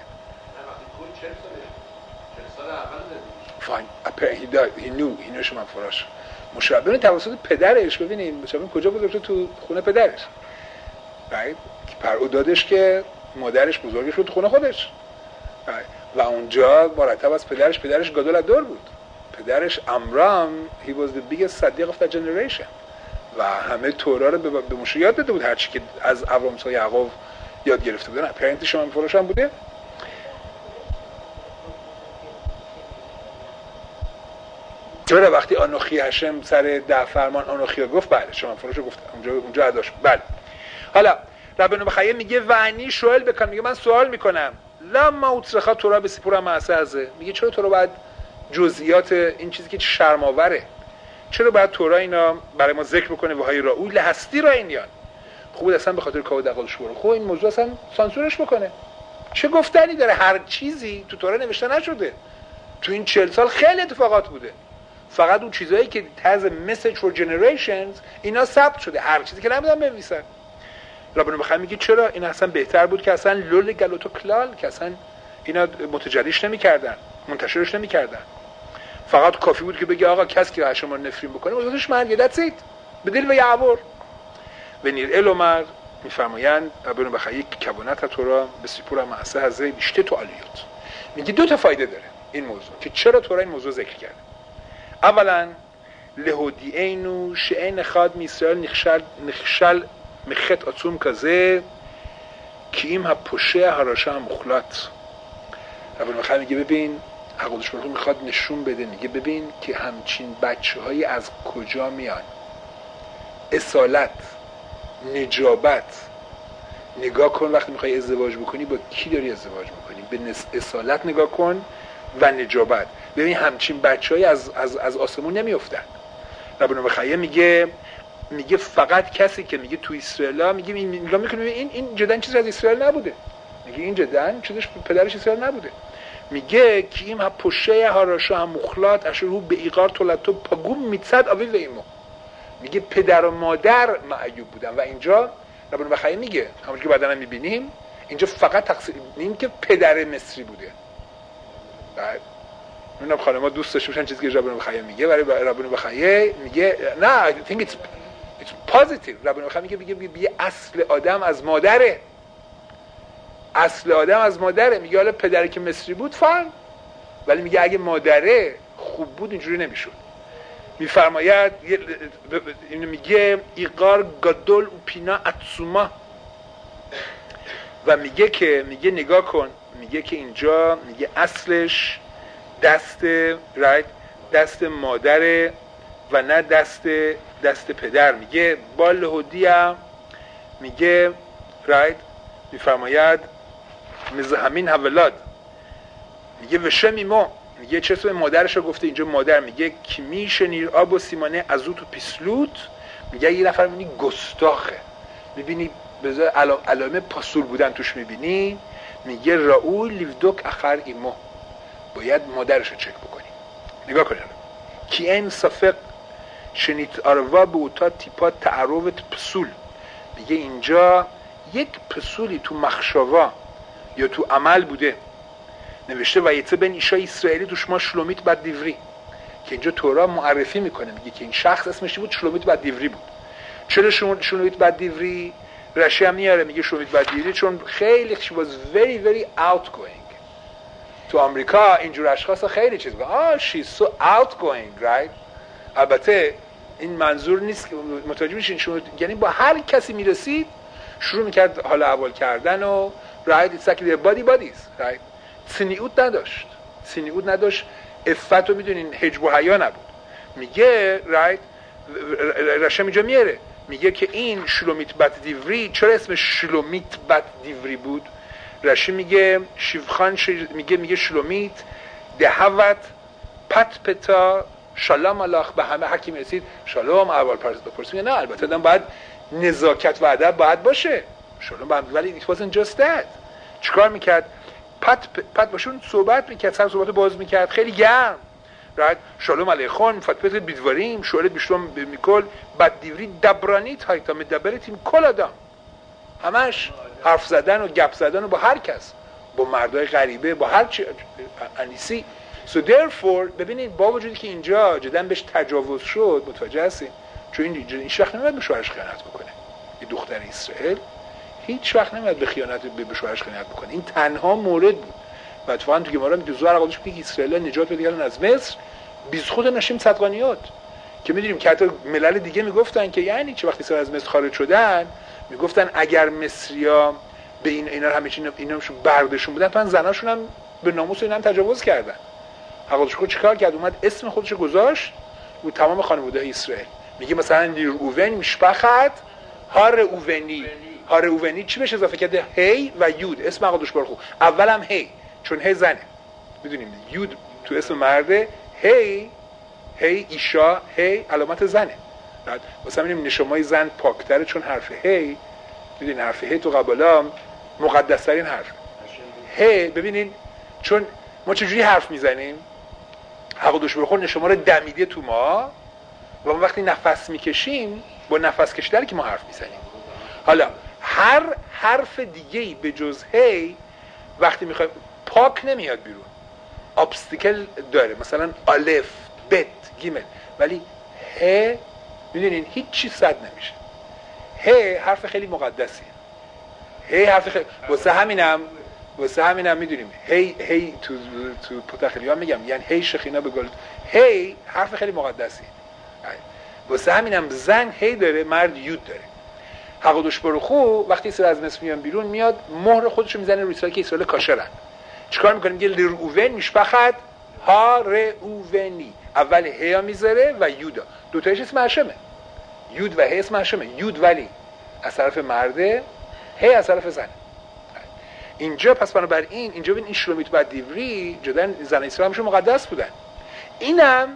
فاین he knew شما فراش مشربنو توسط پدرش. ببینید مشربنو کجا بزرگ تو خونه پدرش، که پرعو دادش که مادرش بزرگش بود تو خونه خودش و اونجا مرتب از پدرش گادول دور بود. پدرش امرام he was the biggest صدیق of that generation و همه تورا رو به موشه یاد داده بود، هرچی که از ابرامسا یعقوب یاد گرفته بودن. پرنت شما فراش هم بوده. چرا وقتی آنوخی هشم سر 10 فرمان آنوخی گفت بله شما فراش گفت اونجا اداش بله. حالا ربنا بخیه میگه وعنی شوال بکن، میگه من سوال میکنم لما اوترخا تورا به سیپورا معسازه، میگه چرا تورا باید جزئیات این چیزی که شرم‌آوره چرا باید تورا اینا برای ما ذکر بکنه وهای راول هستی را اینیان خوب اصلا به خاطر کاو دقالش برو خب این موضوع اصلا سانسورش بکنه. چه گفتنی داره؟ هر چیزی تو تورا نوشته نشده. تو این 40 سال خیلی اتفاقات بوده، فقط اون چیزایی که has a message for generations اینا ثبت شده، هر چیزی که نمیدونم بنویسن. ربنا بخیر میگه چرا این اصلا بهتر بود که اصلا لول گلوتو کلال که اصلا اینا متجلیش نمی‌کردن، منتشرش نمی‌کردن، فقط کافی بود که بگه آقا کسی که شما نفرین بکنه واسش مرگ دتسید به دل و یعور. و نیر الومر میفرمایند ربنا بخیر کبونت تورا به سیپور معسه هزه بیشته تو علیات. میگه دو تا فایده داره این موضوع که چرا تورا این موضوع ذکر کرده. اولا لهودیینو شئن خاد میسرائیل نخشل مخت اتوم کزه که این ها پشه هراشه هم مخلط. ربنا بخیر میگه ببین حقودش برخون میخواد نشون بده، میگه ببین که همچین بچه هایی از کجا میان. اصالت، نجابت. نگاه کن وقتی میخوای ازدواج بکنی با کی داری ازدواج بکنی، به اصالت نگاه کن و نجابت. ببین همچین بچه هایی از آسمون نمیافتن. ربنا بخیر میگه فقط کسی که میگه تو اسرائیل میگه نگاه میکنه این جدن چیزی از اسرائیل نبوده، میگه این جدن چیزش پدرش اسرائیل نبوده. میگه که این ها پشه هاراشا هم مخلات اشر رو به ایقار طولتو پاگوم میتصد آوی و ایمو. میگه پدر و مادر معیوب بودن و اینجا ربنا بخیر میگه همونجور که بعداً میبینیم اینجا فقط تقصیر این که پدر مصری بوده. من خانم‌ها دوست داشته باشن چیزی که ربنا بخیه میگه، برای ربنا بخیه میگه نه I think it's positive. ربنا بخیه میگه اصل آدم از مادره، اصل آدم از مادره. میگه حالا پدری که مصری بود فهم، ولی میگه اگه مادره خوب بود اینجوری نمیشد. میفرماید اینو میگه ایقار گادول و پینا اتسوما و میگه نگاه کن، میگه که اینجا میگه اصلش دست مادره و نه دست پدر. میگه بالهودیا میگه میفرماید همین حولاد میگه وشمی ما میگه چه اسم مادرش رو گفته اینجا مادر. میگه کیمی شنیر آب و سیمانه ازوت و پیسلوت. میگه یه نفر میبینی گستاخه، میبینی بذار علامه پاسور بودن توش میبینی. میگه راول لیودوک اخر ایمو، باید مادرش رو چک بکنی. نگاه کنید کی این صفق شنیت آروا به اوتا تیپا تعروت پسول. میگه اینجا یک پسولی تو مخشوا یا تو عمل بوده نوشته و یته بین ایشای اسرائیلی توش ما شلومیت بد دیوری، که اینجا تورا معرفی میکنه میگه که این شخص اسمش بود شلومیت بد دیوری بود. چرا شلومیت بد دیوری؟ رشی هم میاره میگه شلومیت بد دیوری چون خیلی she was very very outgoing. تو آمریکا اینجور اشخاص خیلی چیز بگه she's so outgoing right. البته این منظور نیست که متوجه میشین، یعنی با هر کسی میرسید شروع میکرد حال احوال کردن و right it's like their bodies right. سنیعود نداشت، عفت رو میدونین حجب و حیا نبود. میگه right رشم اینجا میاره میگه که این شلومیت بد دیوری چرا اسمش شلومیت بد دیوری بود؟ رشی میگه شیفخان میگه شلومیت دهوت پت پتا شالام الاخ به همه حکیم رسید شالام اول پرس میگه نه البته دم باید نزاکت و ادب باید باشه شالام باید، ولی it wasn't just that. چیکار میکرد؟ پت باشون صحبت میکرد، سر صحبت باز میکرد خیلی گرم right. شالوم علیکم فتپت بیدواریم شوالت بیشتم میکل بد دیوری دبرانیت هایتا مدبرتیم کل آدم، همش حرف زدن و گپ زدن و با هر کس، با مردای غریبه، با هر چی انیسی. So therefore ببینید با وجودی که اینجا جدا بهش تجاوز شد متوجه هستین، چون این شخص نمیاد به شوهرش خیانت بکنه. این دختر اسرائیل هیچ وقت نمیاد به خیانت به شوهرش خیانت بکنه. این تنها مورد بود. و اتفاقا تو گمارا میگه زوار قضاش میگه اسرائیل نجات پیدا کردن از مصر بیز خود نشیم صدقانیات، که میدونیم که حتی ملل دیگه میگفتن که یعنی چه وقتی اسرائیل از مصر خارج شدن میگفتن اگر مصریا به اینا همه چی ایناشون بردشون بودن تو زناشون هم به ناموس اینا هم تجاوز کردن. حقیقتش خود چیکار کرد؟ اومد اسم خودش گذاشت رو تمام خانواده اسرائیل. میگه مثلا لیر اوون میشپخت هار اوونی چی بهش اضافه کرده؟ هی و یود. اسم حقیقتش برخو اولم هی چون هی زنه، میدونیم یود تو اسم مرده، هی ایشا هی علامت زنه. واسه همین نشمای زن پاکتره چون حرف هی، میدونین حرف هی تو قبالا مقدس ترین حرف. هی ببینین چون ما چجوری حرف میزنیم؟ حقیقتش برخو نشما رو دمیده تو ما و ما وقتی نفس میکشیم با نفس کشیدن که ما حرف میزنیم. حالا هر حرف دیگه‌ای به جز هی وقتی میخوایم پاک نمیاد بیرون، ابستیکل داره، مثلا الف بت گیمل، ولی ه میدونین هیچ چیز صد نمیشه. ه حرف خیلی مقدسیه، ه حرف خیلی واسه همینم میدونیم هی تو پتخلیان میگم یعنی هی شخینا به گل، هی حرف خیلی مقدسیه. واسه همینم زن هی داره، مرد یود داره. حقیقتش برخو وقتی اسرائیل از مصر میان بیرون میاد مهر خودشو میزنه روی اسرائیل که اسرائیل کاشرن. چیکار میکنه؟ میگه لروون میشپخت ها روونی، اول هیا میذاره و یودا، دو تایش اسم هشمه، یود و هی اسم هشمه، یود ولی از طرف مرده، هی از طرف زنه. اینجا پس بنابراین اینجا ببین این شلومیت بد دیوری جدا زن اسرائیل همشون مقدس بودن. اینم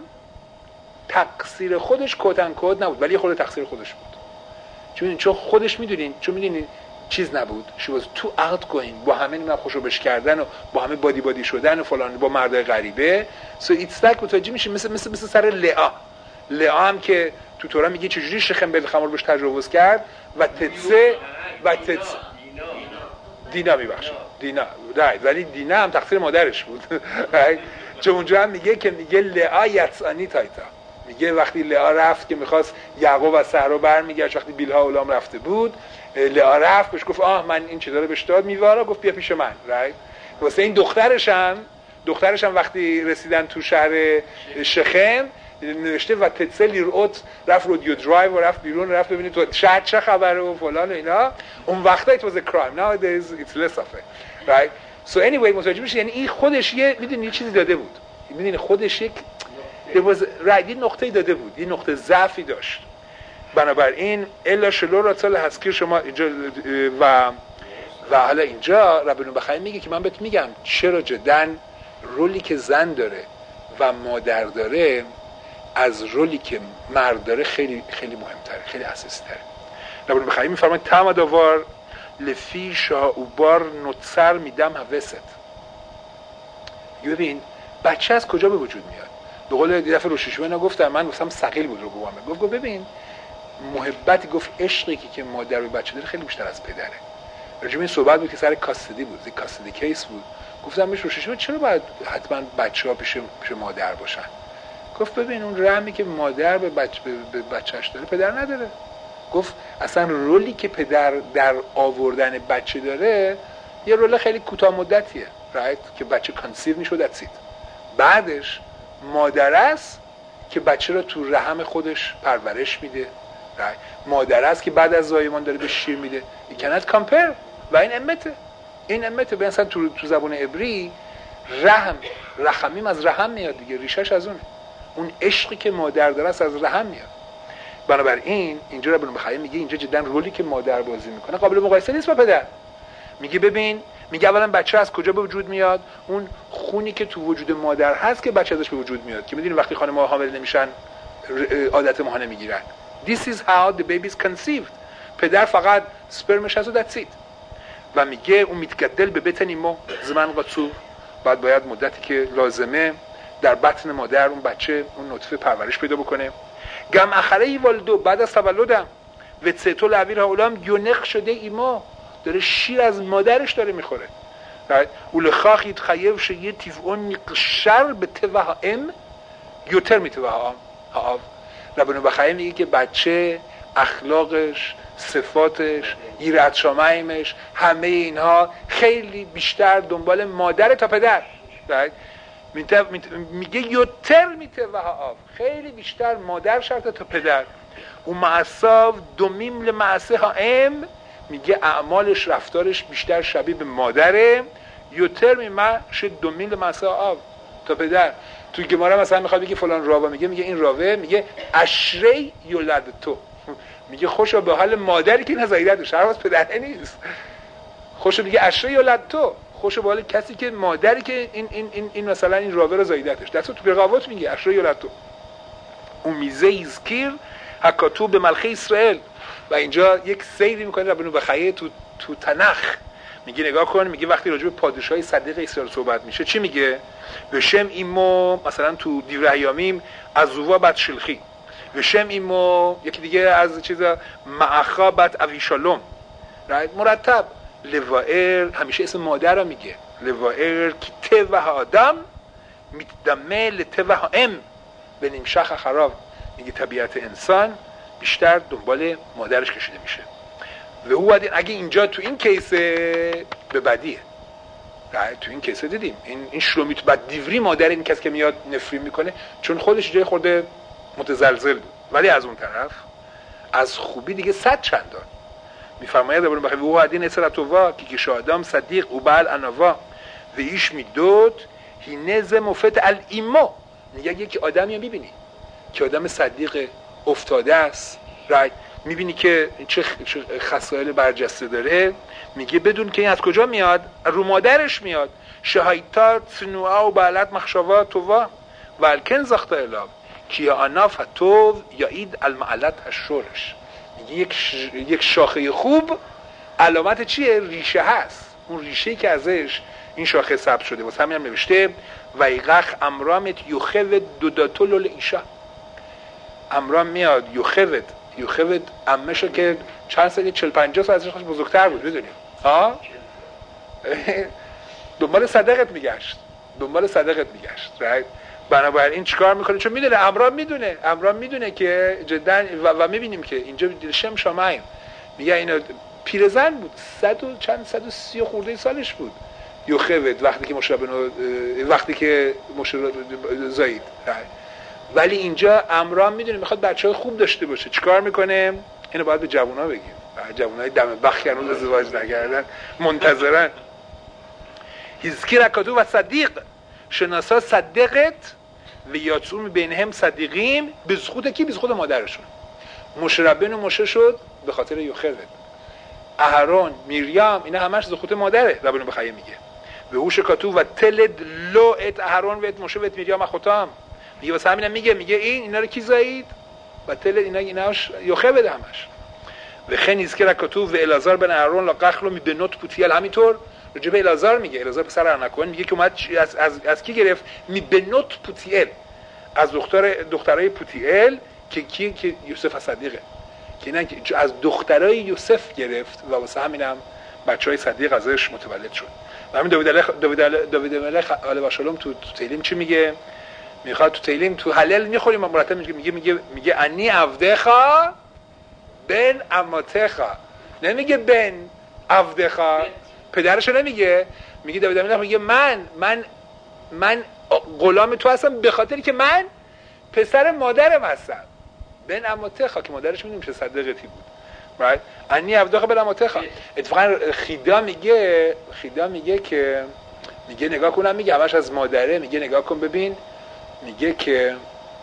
تقصیر خودش کدن کد نبود ولی خود تقصیر خودش بود، چون خودش میدونین چیز نبود. she was too outgoing، با همه نمیدونم خوشو بش کردن و با همه بادی شدن و فلان، با مردای غریبه. so it's like متوجه میشه مثل سر لعا هم که تو تورا میگه چجوری شخم به خمر بهش تجاوز کرد و تتسه دینا میبخشه دینا ولی دینا هم تقصیر مادرش بود چون اونجا هم میگه لعا یتسانی تایتا، میگه وقتی لعا رفت که میخواست یعقوب از صحرا برمیگشت، وقتی بیلها اولام رفته بود لعا رفت بهش گفت من این چیزا رو بهش داد میوارا، گفت بیا پیش من واسه این دخترش هم وقتی رسیدن تو شهر شخم نوشته و تتسل لیرئوت رفت رودیو درایو و رفت بیرون رفت ببینید تو شهر چه خبره و فلان و اینا. اون وقتا it was a crime, nowadays it's less of it, right? So anyway متوجه میشی یعنی این خودش میدونی یه چیزی داده بود، میدونی خودش یک یه نقطه‌ای داده بود، یه نقطه ضعفی داشت. بنابراین الا شلو را سال هسکیر شما اینجا و حالا اینجا ربنا بخیر میگه که من بهت میگم چرا جدا رولی که زن داره و مادر داره از رولی که مرد داره خیلی خیلی مهمتره، خیلی اساسی تره. ربنا بخیر میفرماید تمداوار لفی شاه و بار نوتسر میدم هوست. ببین بچه از کجا به وجود میاد؟ به قول دفعه روششوه گفتم من گفتم ثقیل بود رو گفت ببین محبتی گفت عشقی که مادر به بچه داره خیلی بیشتر از پدره. راجع به این صحبت بود که سر کاستدی بود، کاستدی کیس بود. گفتم بهش روششوه چرا باید حتما بچه‌ها پیش مادر باشن؟ گفت ببین اون رحمی که مادر به بچه‌اش داره پدر نداره. گفت اصلا رولی که پدر در آوردن بچه داره یه رول خیلی کوتاه مدتیه، right؟ که بچه کانسیو میشه دتسید. بعدش مادر است که بچه رو تو رحم خودش پرورش میده، right؟ مادر است که بعد از زایمان داره به شیر میده. You cannot compare. و این امته به مثلا تو زبان عبری رحمیم از رحم میاد دیگه، ریشش از اون عشقی که مادر داره از رحم میاد. بنابراین اینجا ربنا بخیر میگه اینجا جدا رولی که مادر بازی میکنه قابل مقایسه نیست با پدر. میگه ببین میگه اولا بچه از کجا به وجود میاد؟ اون خونی که تو وجود مادر هست که بچه ازش به وجود میاد، که میدونید وقتی خانم‌ها حامل نمیشن عادت ماهانه میگیرن. This is how the baby is conceived. پدر فقط سپرمش هست و that's it. و میگه اون میتگدل به بطن ما زمان قصور، بعد باید مدتی که لازمه در بطن مادر اون بچه اون نطفه پرورش پیدا بکنه. گم اخره ای والدو بعد از تولدم و تسیتو لعویر هاولام یونق شده ایما داره شیر از مادرش داره میخوره. اول خاخید خیف شیه تیفون نقشر به توها ام یوتر میتوها ها. ربنا بخیر میگه که بچه اخلاقش، صفاتش، ایراد شامایمش، همه اینها خیلی بیشتر دنبال مادر تا پدر. میگه یوتر میتوها خیلی بیشتر مادر شرطه تا پدر. و معصاف دومیم لمعصه ها ام میگه اعمالش رفتارش بیشتر شبیه به مادره. یوتر میشه دومیم لمعصه ها تا پدر. توی گمارا مثلا میخواد بگه فلان راوه میگه این راوه میگه اشری یولد تو، میگه خوشا به حال مادری که نزایدتش، هر وقت پدره نیست. خوشا میگه اشری یولد تو، خوشا به حال کسی که مادری که این مثلا این راوه رو زایدتش. دستو تو برقاوت میگه اشری یولد تو. اون میزه ایزکیر حکاتو به ملخه اسرائیل. و اینجا یک سیری میکنه ربنا بخیر تو تنخ میگه نگاه کن، میگه وقتی راجع به پادشاهی صدیق اسرائیل صحبت میشه چی میگه؟ بشم ایمو مثلا تو دیور ایامیم ازووا بد شلخی، بشم ایمو یکی دیگه از چیزا معخا بد اویشالوم، مرتب لوائر همیشه اسم مادر رو میگه. لوائر کی ته و آدم میتدمه لته و ام به نیمشخ خراب. میگه طبیعت انسان بیشتر دنبال مادرش کشیده میشه. و او اگه اینجا تو این کیسه به بدیه، تو این کیسه دیدیم این شلومیت بد دیوری مادر این کس که میاد نفرین میکنه چون خودش جای خورده متزلزل بود، ولی از اون طرف از خوبی دیگه 100 چندان. میفرماید ربنا بخیر او ادین اسرتوا کی شادام صدیق او بال انوا و ایش میدود هینز مفت الایمو. میگه یک آدمی رو میبینی که آدم صدیق افتاده است، میبینی که چه خصایل برجسته داره، میگه بدون که این از کجا میاد؟ رو مادرش میاد. شهایتا تنوعا و بعلت مخشوا تووا والکن زخت الاب کیا آنا فتوو یا اید المعلت الشورش. میگه یک شاخه خوب علامت چیه؟ ریشه هست. اون ریشه‌ای که ازش این شاخه ثبت شده. واسه همین هم نوشته ویغخ امرامت یخود دوداتول ایشا. امرام میاد یخود امشو که چند سالی 40-50 سال ازش بزرگتر بود، بدونیم دنبال صدقت میگشت right؟ بنابراین چیکار میکنه؟ چون میدونه امرام میدونه که جدا و میبینیم که اینجا شم شامایم میگه اینا پیرزن بود، 130 خورده سالش بود یوخوت وقتی که مشرب زاید، ولی اینجا امرام میدونه میخواد بچه‌های خوب داشته باشه. چیکار میکنه؟ اینو باید به جوونا بگیم، جوونای دم بخ کردن ازدواج نکردن منتظرن. هیزکی رکاتو و صدیق شناسا صدقت و یاتون بینهم صدیقیم بزخوت کی؟ بزخوت مادرشون. مشربن و مشه شد به خاطر یوخوت. اهرون، میریام، اینا همش زخوت مادره. ربنا بخیه میگه به هوش کاتو و تلد لو ات اهرون و ات مشه و ات میریام اخوتام. میگه واسه همینم میگه اینا رو کی زایید؟ و تلد ایناش یوخوت همش. و خنیز که رکاتو و الازار بن اهرون لا قخلو می بنوت پوتیل. همینطور راجع به الازار میگه، الازار پسر ارنکون میگه که اومد از کی گرفت؟ می بنوت پوتیل، از دخترای پوتیل که یوسف صدیقه، که اینا از دخترای یوسف گرفت و واسه همینم بچهای صدیق ازش متولد شد. و همین داوود ملخ علیه السلام تو تیلیم چی میگه؟ میخواد تو تیلیم تو حلل میخوریم مرتب میگه انی عبدخا بن اماتخا، نمیگه بن عبدخا پدرشو نمیگه، میگه داوود ملخ میگه من غلام تو هستم به خاطری که من پسر مادرم هستم. بن اماتخا که مادرش میدونیم چه صدقتی بود، right؟ انی عبدخا بن اماتخا. اتفاقا خیدا میگه که میگه نگاه کنم، میگه همش از مادره، میگه نگاه کن ببین، میگه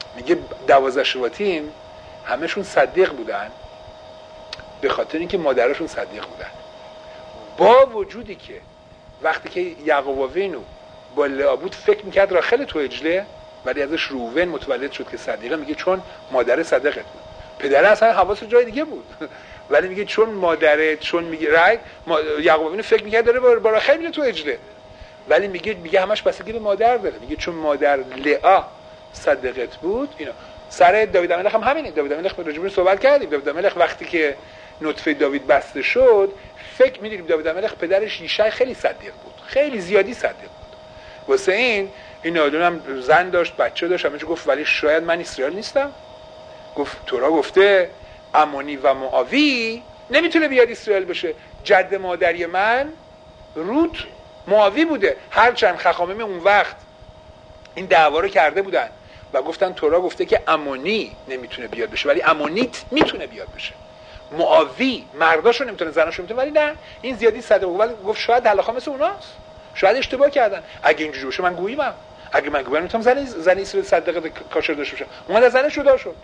12 شباطیم همشون صدیق بودن به خاطر اینکه مادرشون صدیق بودن. با وجودی که وقتی که یعقوب وینو با لئا بود فکر میکرد راخل تو عجله، ولی ازش روون متولد شد که صدیقه، میگه چون مادر صدقت بود. پدره اصلا حواسش جای دیگه بود ولی میگه چون مادره، چون میگه یعقوب وینو فکر میکرد داره با راخل میره تو عجله، ولی میگه همش بستگی به مادر داره. میگه چون مادر لئا صدقت بود. اینا سر داوود ملخ هم همینه. داوود ملخ راجع به صحبت کردیم. داوود ملخ وقتی که نطفه داوود بسته شد فکر می‌دونیم داوود ملخ پدرش یشع خیلی صدیق بود، خیلی زیادی صدیق بود. واسه این آدم زن داشت، بچه داشت، همه گفت ولی شاید من اسرائیل نیستم. گفت تورا گفته امونی و معاوی نمیتونه بیاد اسرائیل بشه. جد مادری من روت معاوی بوده. هرچند خخامیم اون وقت این دعوا رو کرده بودن و گفتن تورا گفته که امونی نمیتونه بیاد بشه ولی امونیت میتونه بیاد بشه. معاوی مرداشو نمیتونه، زناشو میتونه، ولی نه این زیادی صدق. ولی گفت شاید حلاخا مثل اوناست، شاید اشتباه کردن. اگه اینجوری باشه من گوییمم، اگه من گویم میتونم زن اسرائیل صدقه کاشر داشته باشه. اومد از زنش جدا شد.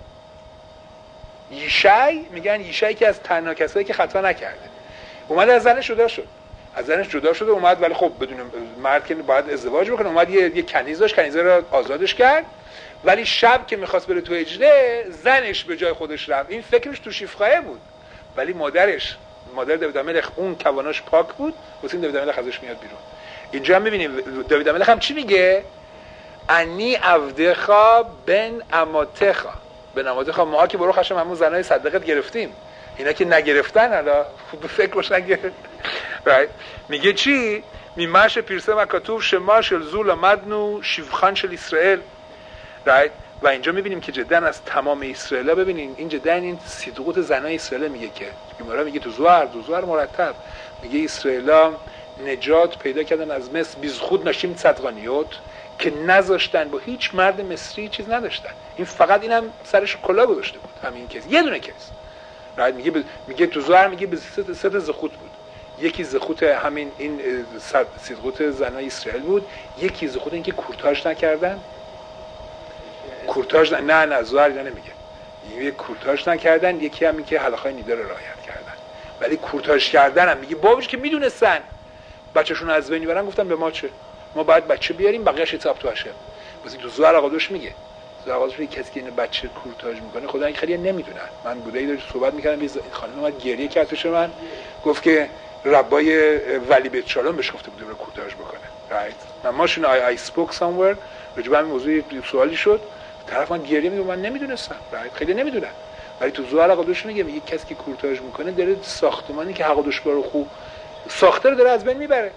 یشع میگن یشعی که از تنها کسایی که خطا نکرده اومد از زنش جدا شد. از زنش جدا شده اومد، ولی خب بدون مرد که باید ازدواج بکنه، اومد یه کنیز داشت، کنیزه رو آزادش کرد، ولی شب که میخواست بره تو اجله زنش به جای خودش رفت. این فکرش تو شیفخایه بود، ولی مادر داوود ملخ اون کواناش پاک بود، واسه این داوود ملخ ازش میاد بیرون. اینجا هم میبینیم داوود ملخ هم چی میگه؟ انی عبدخا بن اماتخا. بن اماتخا ما که برو خشم همون زنای صدقت گرفتیم، اینا که نگرفتن حالا خوب فکرش نگرفت. right. میگه چی؟ میماش پیرسه و کتوب شما شل زول مدنو شیفخان شل اسرائیل. right. و اینجا میبینیم که جدا از تمام اسرائیل، ببینین این جدا این صدقوت زنای اسرائیل میگه که گمارا میگه تو زوار مرتب میگه اسرائیل نجات پیدا کردن از مصر بیز خود نشیم صدقانیوت که نذاشتن با هیچ مرد مصری چیز نداشتن. این فقط اینم سرش کلا گذاشته بود، همین کیس، یه دونه کیس. right. میگه تو زوار میگه به سه زخوت بود. یکی زخوت همین این صدقوت زنای اسرائیل بود، یکی زخوت این که کورتاژ نکردن. کورتاژ نه زوار اینا نمیگه. یه کورتاژ نکردن، یکی هم این که حلاخای نیده رو رعایت کردن. ولی کورتاژ کردن هم میگه باباش که میدونستن بچه‌شون از بین میبرن، گفتن به ما چه؟ ما باید بچه بیاریم بقیه‌اش حساب تو باشه. واسه تو زوار آقادوش میگه. زوار آقادوش میگه کسی که این بچه کورتاژ میکنه خدا خیلی نمیدونن. من بودایی داشت صحبت میکردم، یه خانم اومد گریه کرد پیش من، گفت که ربای ولی بیت شالوم بهش گفته بود برای کورتاژ بکنه. right. من ماشین I spoke somewhere راجع به همین موضوع سوالی شد، طرف من گریه میگه من نمیدونستم. right. خیلی نمیدونن. ولی تو زوار آقادوش میگه کسی که کورتاژ میکنه داره ساختمانی که آقادوش برو خوب ساخته رو داره از بین میبره.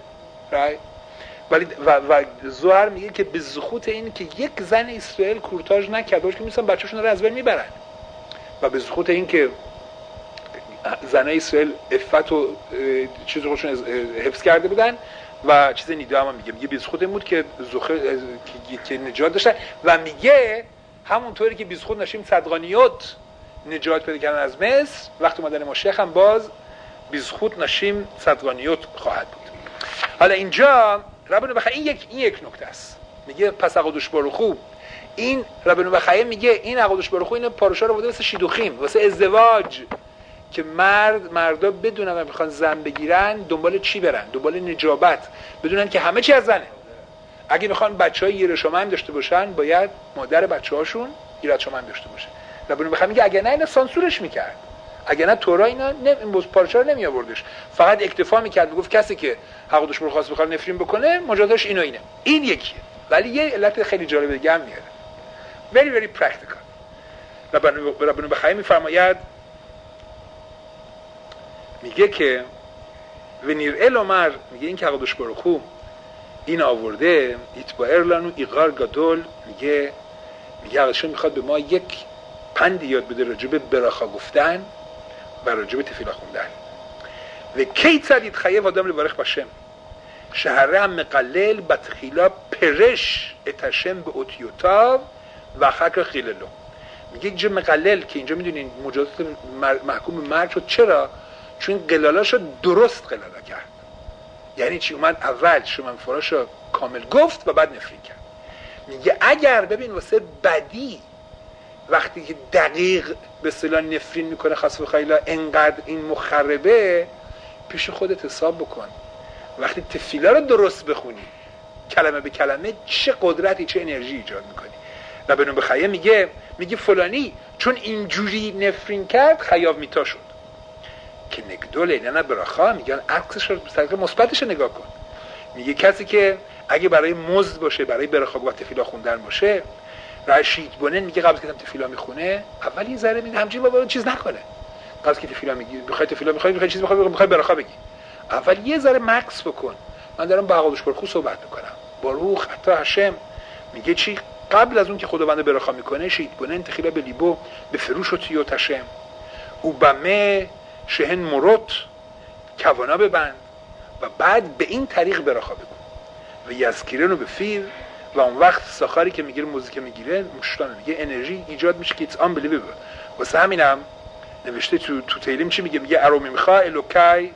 ولی و زهر میگه که به زخوت این که یک زن اسرائیل کورتاژ نکرد باشه که میسن بچه‌شون رو از بین میبرن و به زخوت این که زنای اسرائیل عفت و چیز خودشون حفظ کرده بودن و چیز نیدا هم میگه به زخوت این بود که که نجات داشتن و میگه همونطوری که به زخوت نشیم صدقانیوت نجات پیدا کردن از مصر وقتی اومدن مشیخ هم باز به زخوت نشیم صدقانیوت خواهد بود. حالا اینجا ربنا بخیر این یک نکته است. میگه پس اقدش باروخو این ربنا بخیر میگه این اقدش باروخو این پاراشا رو بوده واسه شیدوخیم واسه ازدواج که مردا بدونن و میخوان زن بگیرن دنبال چی برن؟ دنبال نجابت، بدونن که همه چی از زنه. اگه میخوان بچهای ایرشامند داشته باشن باید مادر بچه‌هاشون ایرشامند داشته باشه. ربنا بخیر میگه اگه نه اینا سانسورش میکرد، اگه نه تورا اینا این پارچه رو نمی آوردش، فقط اکتفا میکرد میگفت کسی که حق دشمن خاص بخواد نفرین بکنه مجازاتش اینه. این یکیه. ولی یه علت خیلی جالب دیگه هم میاره. very very practical. ربنا بخیر میفرماید میگه که ونیر الامر میگه این که حق دشمن خو این آورده ایتبایر لانو ایغار گادول میگه حقشون میخواد به ما یک پندی یاد بده راجع به براخا گفتن و راجع به تفیلا خوندن و کی صدید خیب آدم لبارخ باشم شهره هم مقلل بتخیلا پرش اتشم به اوتیوتا و خاک خیللو. میگه اینجا مقلل که اینجا میدونین مجازات محکوم مرگ شد. چرا؟ چون قلالاشو درست قلالا کرد. یعنی چی؟ اومد اول شما فراشو کامل گفت و بعد نفرین کرد. میگه اگر ببین واسه بدی وقتی که دقیق به اصطلاح نفرین میکنه خاص بخیلا انقدر این مخربه پیش خودت حساب بکن وقتی تفیلا رو درست بخونی کلمه به کلمه چه قدرتی چه انرژی ایجاد میکنی. ربنا بخیر میگه فلانی چون اینجوری نفرین کرد خیاب میتا شد که نگدوله نه براخا میگن عکسش رو طریق مثبتش نگاه کن. میگه کسی که اگه برای مزد باشه برای براخا و تفیلا خوندن باشه رشید بونن میگه قبل که تفیلا میخونه اول یه ذره میگه همچین بابا چیز نکنه. قبل که تفیلا میگی میخوای تفیلا میخوای چیز میخوای براخا بگی اول یه ذره مکس بکن. من دارم با حقوقش پر خوب صحبت میکنم. باروخ حتی هشم میگه چی قبل از اون که خداوند براخا میکنه شید بونن تخیلا به لیبو به فروش و تیو تشم او بمه شهن مروت کوانا ببند و بعد به این طریق براخا بکن و یذکرن رو به فیل و اون وقت ساخاری که میگیره موزیک میگیره مشتانه میگه انرژی ایجاد میشه که it's unbelievable. واسه همینم نوشته تو تیلیم چی میگه ارومی میخوا الوکای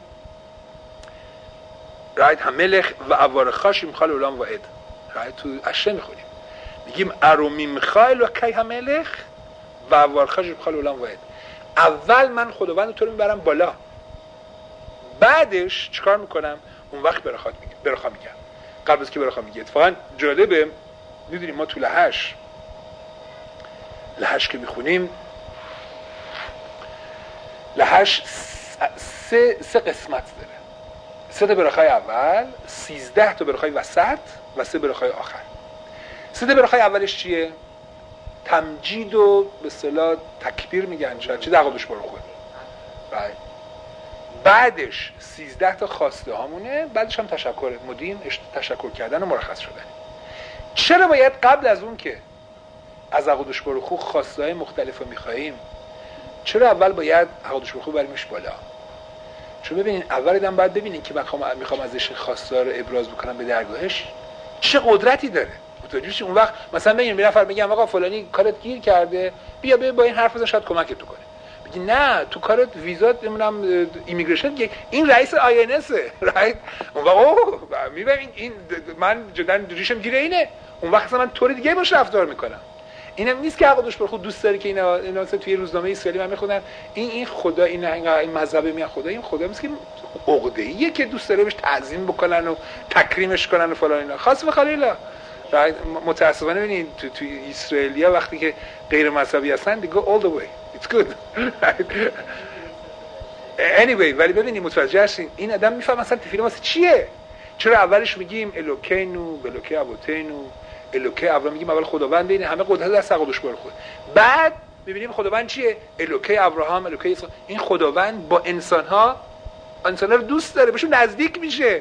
رایت هملخ و اوارخاش میخوال اولام واحد رایت تو اشره میخونیم میگیم ارومی میخوا الوکای هملخ و اوارخاش میخوال اولام واحد. اول من خداوند تو رو میبرم بالا بعدش چیکار میکنم اون وقت براخا میگم قبل از که براخا میگه. اتفاقا جالبه میدونیم ما تو لهش که میخونیم لهش سه قسمت داره. 3 تا براخای اول 13 تا براخای وسط و 3 براخای آخر. 3 تا براخای اولش چیه؟ تمجید و به اصطلاح تکبیر میگن چه دقیقش باروخه بعدش 13 تا خواسته هامونه بعدش هم تشکر مدیم تشکر کردن و مرخص شدن. چرا باید قبل از اون که از عقدش باروخو خواسته های مختلف رو میخواییم چرا اول باید عقدش باروخو بریمش بالا؟ چون ببینین اول دیدم باید ببینین که من میخوام ازش خواسته رو ابراز بکنم به درگاهش چه قدرتی داره. متوجه اون وقت مثلا ببین یه نفر میگم آقا فلانی کارت گیر کرده بیا با این حرف بزن شاید کمکت کنه. بگی نه تو کارت ویزا نمیدونم ایمیگریشن این رئیس آینس رایت اون وقت میبینین این من جدا ریشم گیره اینه اون وقت من طور دیگه باش رفتار میکنم. اینم نیست که عقدش پر خود دوست داره که اینا مثلا توی روزنامه اسرائیلی من میخونن این خدا این مذهب میگه خدا این خدا نیست که عقده‌ایه که دوست داره بهش تعظیم بکنن و تکریمش کنن و فلان اینا خاص به خلیلا. متاسفانه ببینید تو اسرائیلیا وقتی که غیر مذهبی هستن they go all the way it's good anyway ولی ببینید متوجه هستین این آدم میفهم مثلا تفیلا واسه چیه. چرا اولش میگیم الوکینو بلوکه ابوتینو الوکه اول میگیم اول خداوند این همه قدرت دست عقدش بر خود بعد میبینیم خداوند چیه الوکه ابراهام الوکه این خداوند با انسان‌ها رو دوست داره بهشون نزدیک میشه.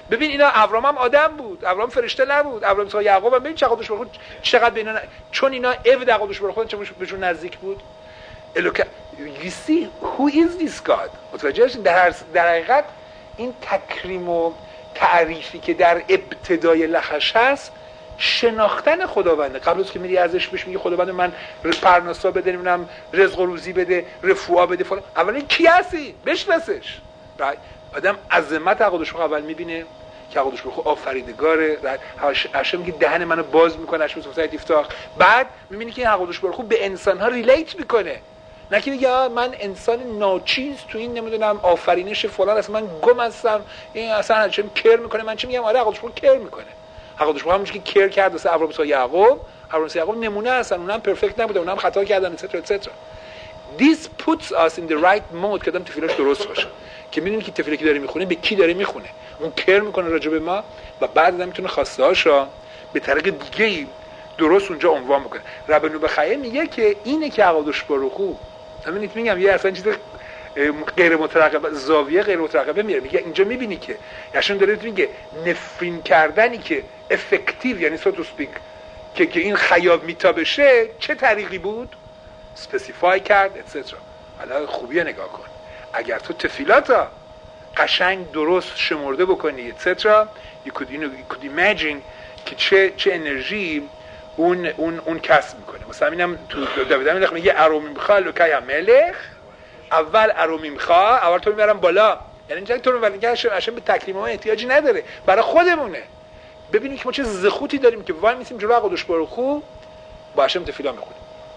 ببین اینا ابراهام هم آدم بود، ابراهام فرشته نبود، ابراهیم اسحاق یعقوب هم ببین چقدرش برخورد، چقدر بین اینا، چون اینا عبد قدش برخورد چه بهشون نزدیک بود. الوک you see who is this God. متوجه هستین در حقیقت این تکریم و تعریفی که در ابتدای لخش هست شناختن خداونده. قبل از که میری ازش بهش میگی خداوند من پرناسا بده، نمیدونم رزق و روزی بده، رفوها بده فلان، اولا کی هستی بشناسش. آدم عظمت قدش رو اول میبینه که قدش رو آفریدگاره، هاشه میگه دهن منو باز میکنه، هاشه میگه افتاخ. بعد میبینی که این قدش رو به انسان ها ریلیت میکنه، نه که بگه من انسان ناچیز تو این نمیدونم آفرینش فلان اصلا من گم هستم، این اصلا چه کر میکنه، من چه میگم آره قدش رو کر میکنه. قدش رو همونش که کر کرد واسه ابراهیم اسحاق یعقوب نمونه هستن، اونها هم پرفکت نبودن، اونها هم خطا کردن etc. This puts us in the right mode که آدم تفیلش درست باشه، که میدونی که تفیلی که داره میخونه به کی داره میخونه، اون کر میکنه راجع به ما و بعد آدم میتونه خواسته هاشو به طریق دیگه‌ای درست اونجا عنوان بکنه. رب نوبخیه میگه که اینه که عقادش باروخو، همین میگم یه اصلا چیز غیر مترقبه، زاویه غیر مترقبه میره، میگه اینجا میبینی که یاشون داره میگه نفرین کردنی که افکتیو یعنی سو تو اسپیک که این خیاب میتا بشه چه طریقی بود اسپسیفای کرد etc. حالا خوبیه نگاه کن، اگر تو تفیلاتا قشنگ درست شمرده بکنی etc. you could imagine که چه انرژی اون کسب میکنه. مثلا اینم تو داوود میگه میگه ارومیمخا لوکای ملک، اول ارومیمخا اول تو میبرم بالا، یعنی اینجا تو رو ولی عشان به تکریم ما احتیاجی نداره، برای خودمونه. ببینید که ما چه زخوتی داریم که وای میسیم جلو قدوش باروخو با عشان تفیلا میخونیم.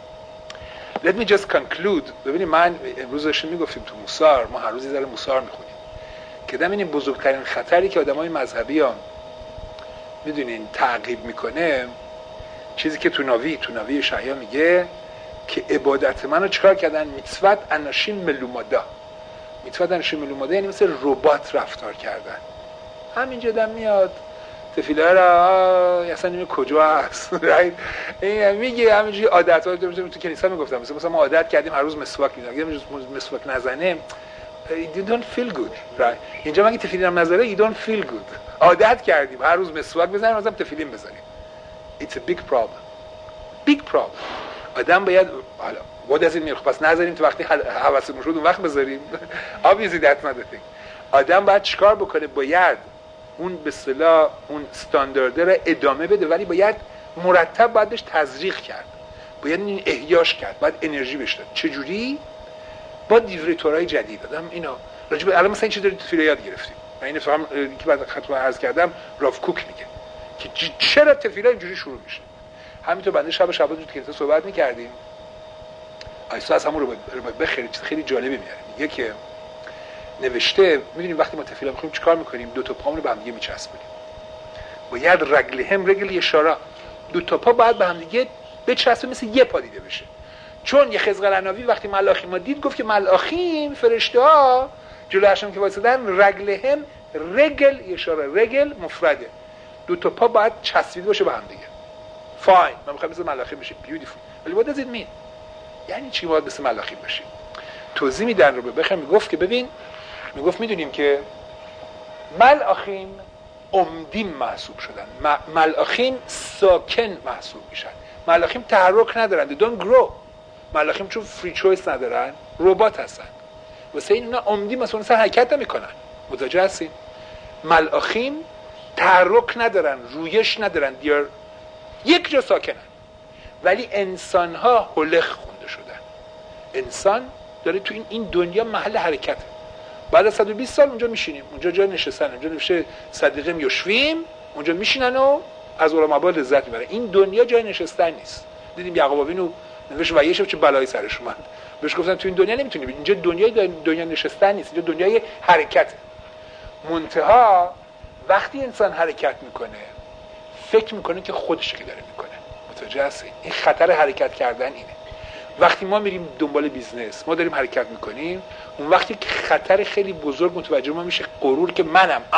Let me just conclude. ببینید من امروز داشتم میگفتیم تو موسار، ما هر روز یه ذره موسار میخونیم که دم این بزرگترین خطری که آدمای مذهبی ها میدونین تعقیب میکنه، چیزی که تو ناوی شعیا میگه که عبادت منو چیکار کردن؟ میتوت اناشیم ملومادا. میتوت اناشیم ملومادا یعنی مثل ربات رفتار کردن. همینجا دم میاد تفیله را اصلا نمی کجا هست این میگه همینجوری عادت‌ها تو کنیسا میگفتم مثلا ما عادت کردیم هر روز مسواک میزنیم، اگه مسواک نزنیم you don't feel good right. اینجا مگه تفیلین هم نذاره you don't feel good، عادت کردیم هر روز مسواک بزنیم مثلا تفیلین بزنیم. It's a big problem. آدم باید حالا what does it mean؟ پس نذاریم تو وقتی حواسمون شد اون وقت بذاریم obviously that's not the thing. آدم باید چیکار بکنه؟ باید اون به اصطلاح اون استاندارد رو ادامه بده، ولی باید مرتب باید بهش تزریق کرد، باید این احیاش کرد، باید انرژی بهش داد. چه جوری؟ با دیوریتورهای جدید. آدم اینا راجع به الان مثلا این چیز دارید تو فیلم یاد گرفتیم، من اینو فهم که بعد خطوه عرض کردم راف کوک میگه که چرا تفیلا اینجوری شروع میشه. همینطور بنده شب تو کلیسا صحبت میکردیم، ایسا از همون رو بخیر چیز خیلی جالبی میاره، میگه که نوشته میدونیم وقتی ما تفیلا میخوایم چیکار میکنیم؟ دو تا پامون رو به هم دیگه میچسبونیم، باید رگل اشاره، دو تا پا باید به هم دیگه بچسبه مثل یه پا دیده بشه. چون یه خزقل عناوی وقتی ملاخی ما دید گفت که ملاخیم فرشته‌ها جلو هاشم که وایسادن رگل اشاره، رگل مفرده، دو تا پا باید چسبیده باشه به هم دیگه. فاین، من میخوام مثل ملاخیم بشیم، بیوتیفول. ولی what does it mean؟ یعنی چی باید مثل ملاخیم بشیم؟ توضیح میدن رو بخوام میگفت که ببین، میگفت میدونیم که ملاخیم عمدین محسوب شدن، ملاخیم ساکن محسوب میشن، ملاخیم تحرک ندارن، they don't grow. ملاخیم چون فری چویس ندارن ربات هستن، واسه این اینا عمدی مثلا حرکت نمیکنن. متوجه هستین؟ ملاخیم تحرک ندارن، رویش ندارن، دیار یک جا ساکنن. ولی انسان ها هلخ خونده شدن. انسان داره تو این دنیا محل حرکته. بعد از 120 سال اونجا میشینیم، اونجا جای نشستن، اونجا نوشته صدیقیم یشویم، اونجا میشینن و از علماء لذت میبرن. این دنیا جای نشستن نیست. دیدیم یعقوب آوینو نوشت و یه چه بلایی سرش اومد، بهش گفتن تو این دنیا نمیتونی بری، اینجا دنیا نشستن نیست، اینجا دنیای حرکته. منتها وقتی انسان حرکت میکنه فکر میکنه که خودشه که داره میکنه. متوجه هستی؟ این خطر حرکت کردن اینه. وقتی ما میریم دنبال بیزنس، ما داریم حرکت میکنیم، اون وقتی که خطر خیلی بزرگ متوجه ما میشه، غرور که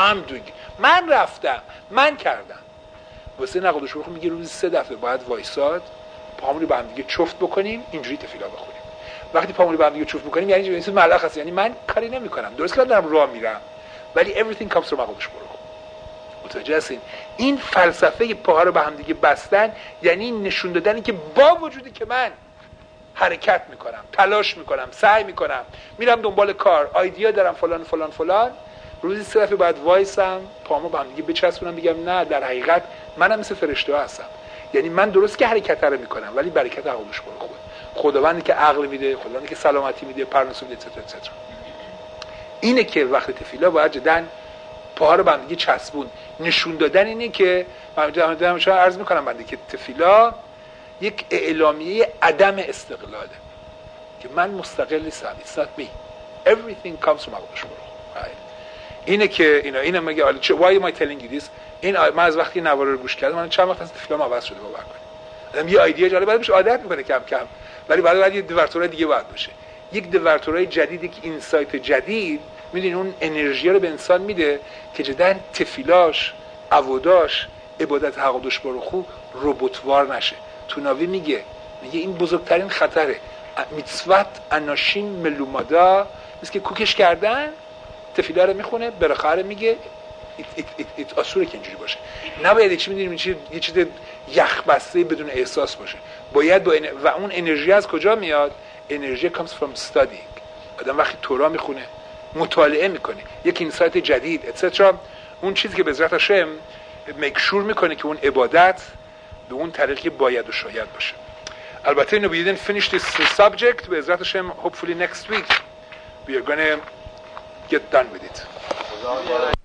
من رفتم، من کردم. واسه نقدش رو میگه روزی 3 دفعه باید وایساد، پامون رو با هم دیگه چفت بکنیم، اینجوری تفیلا بخونیم. وقتی پامون رو با هم دیگه چفت میکنیم یعنی ملخ هست، یعنی من کاری نمیکنم، درست که دارم راه میرم، ولی everything comes from نقدش برو. متوجه هستین؟ این فلسفه پاها رو به هم دیگه بستن یعنی نشون دادنی که با وجودی که من حرکت میکنم، تلاش میکنم، سعی میکنم، میرم دنبال کار، آیدیا دارم، فلان فلان فلان، روزی 3 دفعه باید وایسم پامو به هم دیگه بچسبونم بگم نه، در حقیقت منم مثل فرشته ها هستم. یعنی من درست که حرکت رو میکنم ولی برکت عقلش برو خداوندی که عقل میده، خداوندی که سلامتی میده، پرنسول etc. اینه که وقت تفیلا باید جدن پاها رو به هم دیگه چسبون. نشون دادن اینه که من شما عرض میکنم بنده که تفیلا یک اعلامیه عدم استقلاله که من مستقل نیستم. It's not me. Everything comes from عقلش برو. اینه که اینا میگه why am I telling you this؟ این من از وقتی نوار رو گوش کردم من چند وقت از تفیلام عوض شده باور کنید. آدم یه ایده جالب بعد میشه عادت میکنه کم کم، ولی بعد یه دورتورای دیگه باید باشه، یک دورتورای جدید، یک اینسایت جدید. میدونین اون انرژی رو به انسان میده که جدن تفیلاش، عباداش، عبادت حقدش برخو رباتوار نشه. تو ناوی میگه این بزرگترین خطره. میتسوت اناشین ملومادا، مثل که کوکش کردن، تفیلا رو میخونه، براخره میگه ایت اصوله که اینجوری باشه. نباید یه چی میدونیم یه چیز یخ بسته بدون احساس باشه. باید و اون انرژی از کجا میاد؟ انرژی comes from studying. آدم وقتی تورا میخونه، مطالعه میکنه، یک اینسایت جدید etc. اون چیزی که به عزت هاشم میکشور میکنه که اون عبادت به اون طریقی که باید و شاید باشه. البته اینو we didn't finish this subject. به عزت هاشم hopefully next week we are gonna get done with it.